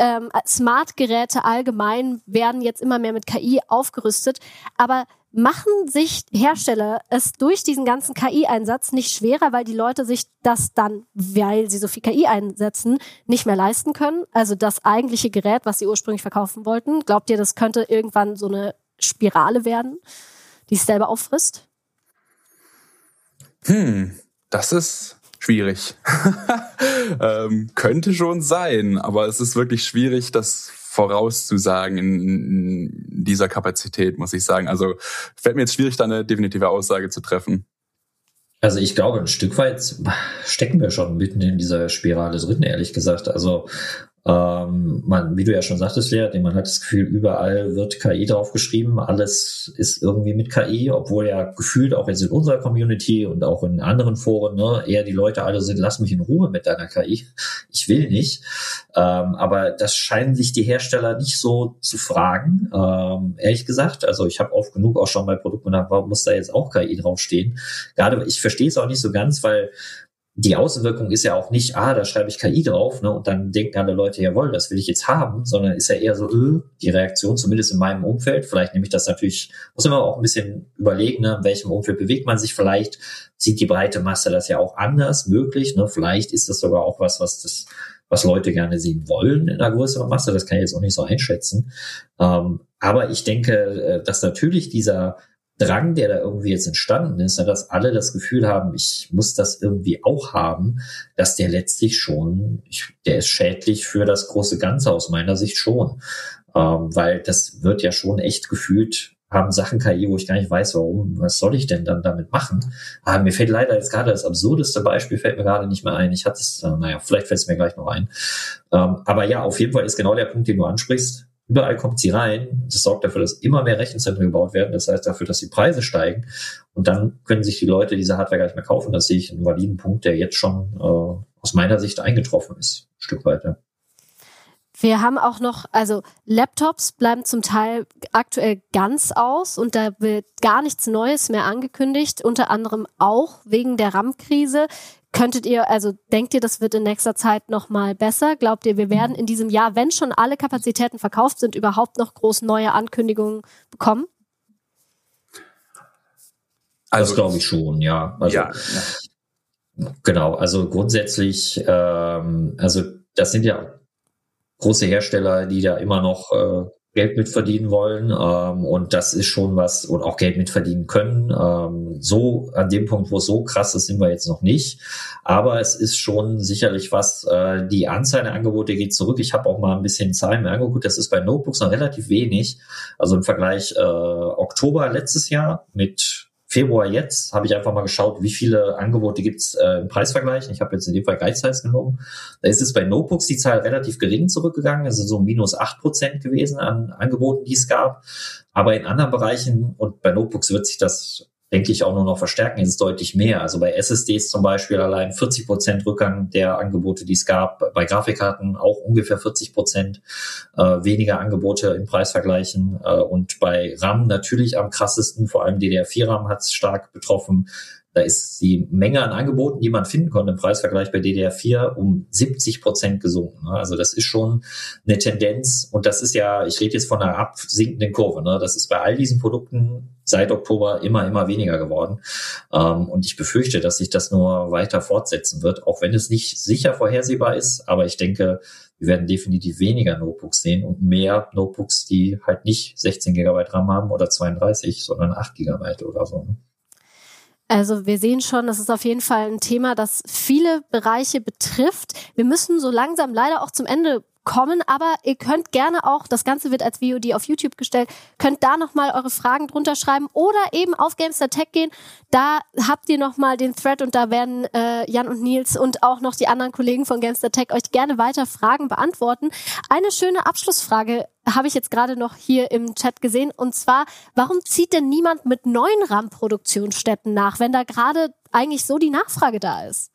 Smartgeräte allgemein werden jetzt immer mehr mit KI aufgerüstet. Aber machen sich Hersteller es durch diesen ganzen KI-Einsatz nicht schwerer, weil die Leute sich das dann, weil sie so viel KI einsetzen, nicht mehr leisten können? Also das eigentliche Gerät, was sie ursprünglich verkaufen wollten, glaubt ihr, das könnte irgendwann so eine Spirale werden, die es selber auffrisst? Das ist schwierig. Könnte schon sein, aber es ist wirklich schwierig, das vorauszusagen in dieser Kapazität, muss ich sagen. Also fällt mir jetzt schwierig, da eine definitive Aussage zu treffen. Also ich glaube, ein Stück weit stecken wir schon mitten in dieser Spirale drin, ehrlich gesagt. Also wie du ja schon sagtest, Lea, man hat das Gefühl, überall wird KI draufgeschrieben, alles ist irgendwie mit KI, obwohl ja gefühlt auch jetzt in unserer Community und auch in anderen Foren eher die Leute alle sind, lass mich in Ruhe mit deiner KI, ich will nicht. Aber das scheinen sich die Hersteller nicht so zu fragen, ehrlich gesagt. Also ich habe oft genug auch schon bei Produkten gedacht, warum muss da jetzt auch KI draufstehen? Gerade ich verstehe es auch nicht so ganz, weil die Außenwirkung ist ja auch nicht, da schreibe ich KI drauf, und dann denken alle Leute, jawohl, das will ich jetzt haben, sondern ist ja eher so, die Reaktion, zumindest in meinem Umfeld. Vielleicht nehme ich das natürlich, muss man auch ein bisschen überlegen, in welchem Umfeld bewegt man sich. Vielleicht sieht die breite Masse das ja auch anders möglich. Vielleicht ist das sogar auch was Leute gerne sehen wollen in einer größeren Masse. Das kann ich jetzt auch nicht so einschätzen. Aber ich denke, dass natürlich dieser Drang, der da irgendwie jetzt entstanden ist, dass alle das Gefühl haben, ich muss das irgendwie auch haben, dass der letztlich schon, der ist schädlich für das große Ganze aus meiner Sicht schon. Weil das wird ja schon echt gefühlt, haben Sachen KI, wo ich gar nicht weiß, warum, was soll ich denn dann damit machen? Mir fällt leider jetzt gerade das absurdeste Beispiel, fällt mir gerade nicht mehr ein. Ich hatte es, vielleicht fällt es mir gleich noch ein. Aber ja, auf jeden Fall ist genau der Punkt, den du ansprichst. Überall kommt sie rein. Das sorgt dafür, dass immer mehr Rechenzentren gebaut werden. Das heißt dafür, dass die Preise steigen. Und dann können sich die Leute diese Hardware gar nicht mehr kaufen. Das sehe ich einen validen Punkt, der jetzt schon aus meiner Sicht eingetroffen ist. Ein Stück weiter. Wir haben auch noch, also Laptops bleiben zum Teil aktuell ganz aus und da wird gar nichts Neues mehr angekündigt, unter anderem auch wegen der RAM-Krise. Denkt ihr, das wird in nächster Zeit nochmal besser? Glaubt ihr, wir werden in diesem Jahr, wenn schon alle Kapazitäten verkauft sind, überhaupt noch groß neue Ankündigungen bekommen? Also, das glaube ich schon, ja. Also, ja. Genau, also grundsätzlich, das sind ja große Hersteller, die da immer noch Geld mitverdienen wollen und das ist schon was und auch Geld mitverdienen können. So an dem Punkt, wo es so krass ist, sind wir jetzt noch nicht. Aber es ist schon sicherlich was, die Anzahl der Angebote geht zurück. Ich habe auch mal ein bisschen Zahlen mir angeguckt. Das ist bei Notebooks noch relativ wenig. Also im Vergleich Oktober letztes Jahr mit Februar jetzt habe ich einfach mal geschaut, wie viele Angebote gibt's im Preisvergleich. Ich habe jetzt in dem Fall Guide-Size genommen. Da ist es bei Notebooks die Zahl relativ gering zurückgegangen. Also so minus 8% gewesen an Angeboten, die es gab. Aber in anderen Bereichen und bei Notebooks wird sich das, denke ich, auch nur noch verstärken, ist es deutlich mehr. Also bei SSDs zum Beispiel allein 40% Rückgang der Angebote, die es gab. Bei Grafikkarten auch ungefähr 40% weniger Angebote im Preisvergleichen. Und bei RAM natürlich am krassesten, vor allem DDR4-RAM hat es stark betroffen. Da ist die Menge an Angeboten, die man finden konnte im Preisvergleich bei DDR4 um 70% gesunken. Also das ist schon eine Tendenz und das ist ja, ich rede jetzt von einer absinkenden Kurve. Das ist bei all diesen Produkten seit Oktober immer weniger geworden. Und ich befürchte, dass sich das nur weiter fortsetzen wird, auch wenn es nicht sicher vorhersehbar ist. Aber ich denke, wir werden definitiv weniger Notebooks sehen und mehr Notebooks, die halt nicht 16 GB RAM haben oder 32, sondern 8 GB oder so. Also wir sehen schon, das ist auf jeden Fall ein Thema, das viele Bereiche betrifft. Wir müssen so langsam leider auch zum Ende kommen, aber ihr könnt gerne auch, das Ganze wird als VOD auf YouTube gestellt, könnt da nochmal eure Fragen drunter schreiben oder eben auf Gamestar Tech gehen. Da habt ihr nochmal den Thread und da werden Jan und Nils und auch noch die anderen Kollegen von Gamestar Tech euch gerne weiter Fragen beantworten. Eine schöne Abschlussfrage habe ich jetzt gerade noch hier im Chat gesehen und zwar, warum zieht denn niemand mit neuen RAM-Produktionsstätten nach, wenn da gerade eigentlich so die Nachfrage da ist?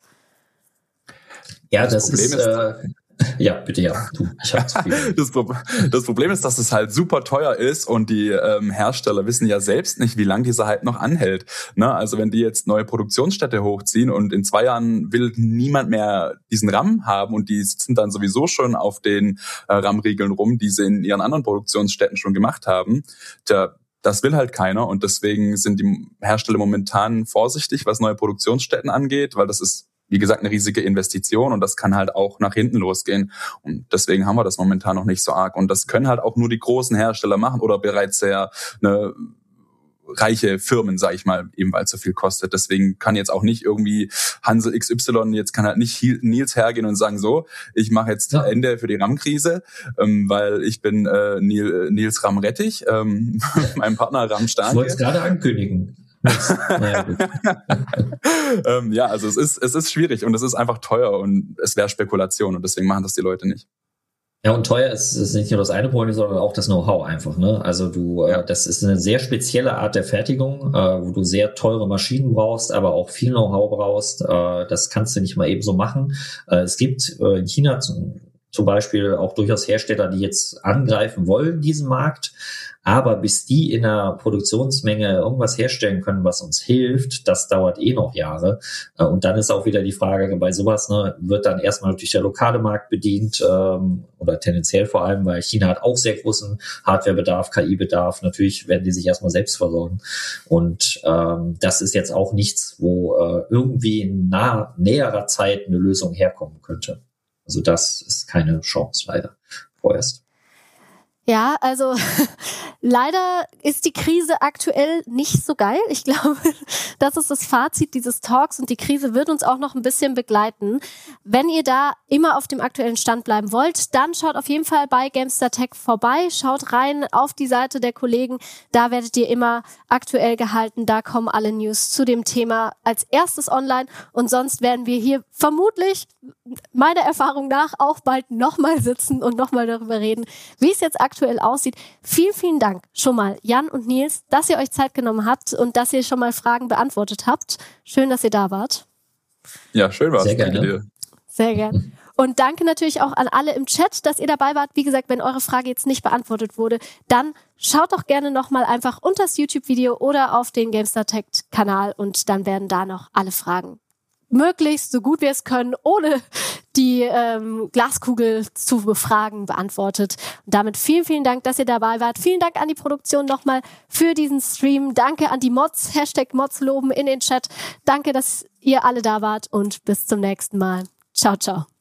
Ja, das ist ja, bitte, ja. Ich hab zu viel. Das Problem ist, dass es halt super teuer ist und die Hersteller wissen ja selbst nicht, wie lange dieser Hype noch anhält. Ne? Also wenn die jetzt neue Produktionsstätte hochziehen und in 2 Jahren will niemand mehr diesen RAM haben und die sitzen dann sowieso schon auf den RAM-Riegeln rum, die sie in ihren anderen Produktionsstätten schon gemacht haben, das will halt keiner und deswegen sind die Hersteller momentan vorsichtig, was neue Produktionsstätten angeht, weil das ist, wie gesagt, eine riesige Investition und das kann halt auch nach hinten losgehen. Und deswegen haben wir das momentan noch nicht so arg. Und das können halt auch nur die großen Hersteller machen oder bereits sehr reiche Firmen, sag ich mal, eben weil es so viel kostet. Deswegen kann jetzt auch nicht irgendwie Hansel XY, jetzt kann halt nicht Nils hergehen und sagen, so, ich mache jetzt Ende für die RAM-Krise, weil ich bin Nils RAM-Rettich, mein Partner RAM-Starke. Ich wollte es gerade ankündigen. Ja, also es ist schwierig und es ist einfach teuer und es wäre Spekulation und deswegen machen das die Leute nicht. Ja, und teuer ist nicht nur das eine Problem, sondern auch das Know-how einfach. Ne? Also das ist eine sehr spezielle Art der Fertigung, wo du sehr teure Maschinen brauchst, aber auch viel Know-how brauchst. Das kannst du nicht mal eben so machen. Es gibt in China zum Beispiel auch durchaus Hersteller, die jetzt angreifen wollen, diesen Markt. Aber bis die in einer Produktionsmenge irgendwas herstellen können, was uns hilft, das dauert noch Jahre. Und dann ist auch wieder die Frage, bei sowas wird dann erstmal natürlich der lokale Markt bedient oder tendenziell vor allem, weil China hat auch sehr großen Hardwarebedarf, KI-Bedarf. Natürlich werden die sich erstmal selbst versorgen. Und das ist jetzt auch nichts, wo irgendwie in näherer Zeit eine Lösung herkommen könnte. Also das ist keine Chance leider vorerst. Ja, also Leider ist die Krise aktuell nicht so geil. Ich glaube, das ist das Fazit dieses Talks und die Krise wird uns auch noch ein bisschen begleiten. Wenn ihr da immer auf dem aktuellen Stand bleiben wollt, dann schaut auf jeden Fall bei Gamestar Tech vorbei. Schaut rein auf die Seite der Kollegen. Da werdet ihr immer aktuell gehalten. Da kommen alle News zu dem Thema als erstes online. Und sonst werden wir hier vermutlich, meiner Erfahrung nach, auch bald nochmal sitzen und nochmal darüber reden, wie es jetzt aktuell aussieht. Vielen, vielen Dank schon mal, Jan und Nils, dass ihr euch Zeit genommen habt und dass ihr schon mal Fragen beantwortet habt. Schön, dass ihr da wart. Ja, schön war's. Sehr gerne. Danke dir. Sehr gerne. Und danke natürlich auch an alle im Chat, dass ihr dabei wart. Wie gesagt, wenn eure Frage jetzt nicht beantwortet wurde, dann schaut doch gerne nochmal einfach unter das YouTube-Video oder auf den Gamestar Tech-Kanal und dann werden da noch alle Fragen möglichst, so gut wir es können, ohne die Glaskugel zu befragen, beantwortet. Und damit vielen, vielen Dank, dass ihr dabei wart. Vielen Dank an die Produktion nochmal für diesen Stream. Danke an die Mods, #Mods loben in den Chat. Danke, dass ihr alle da wart und bis zum nächsten Mal. Ciao, ciao.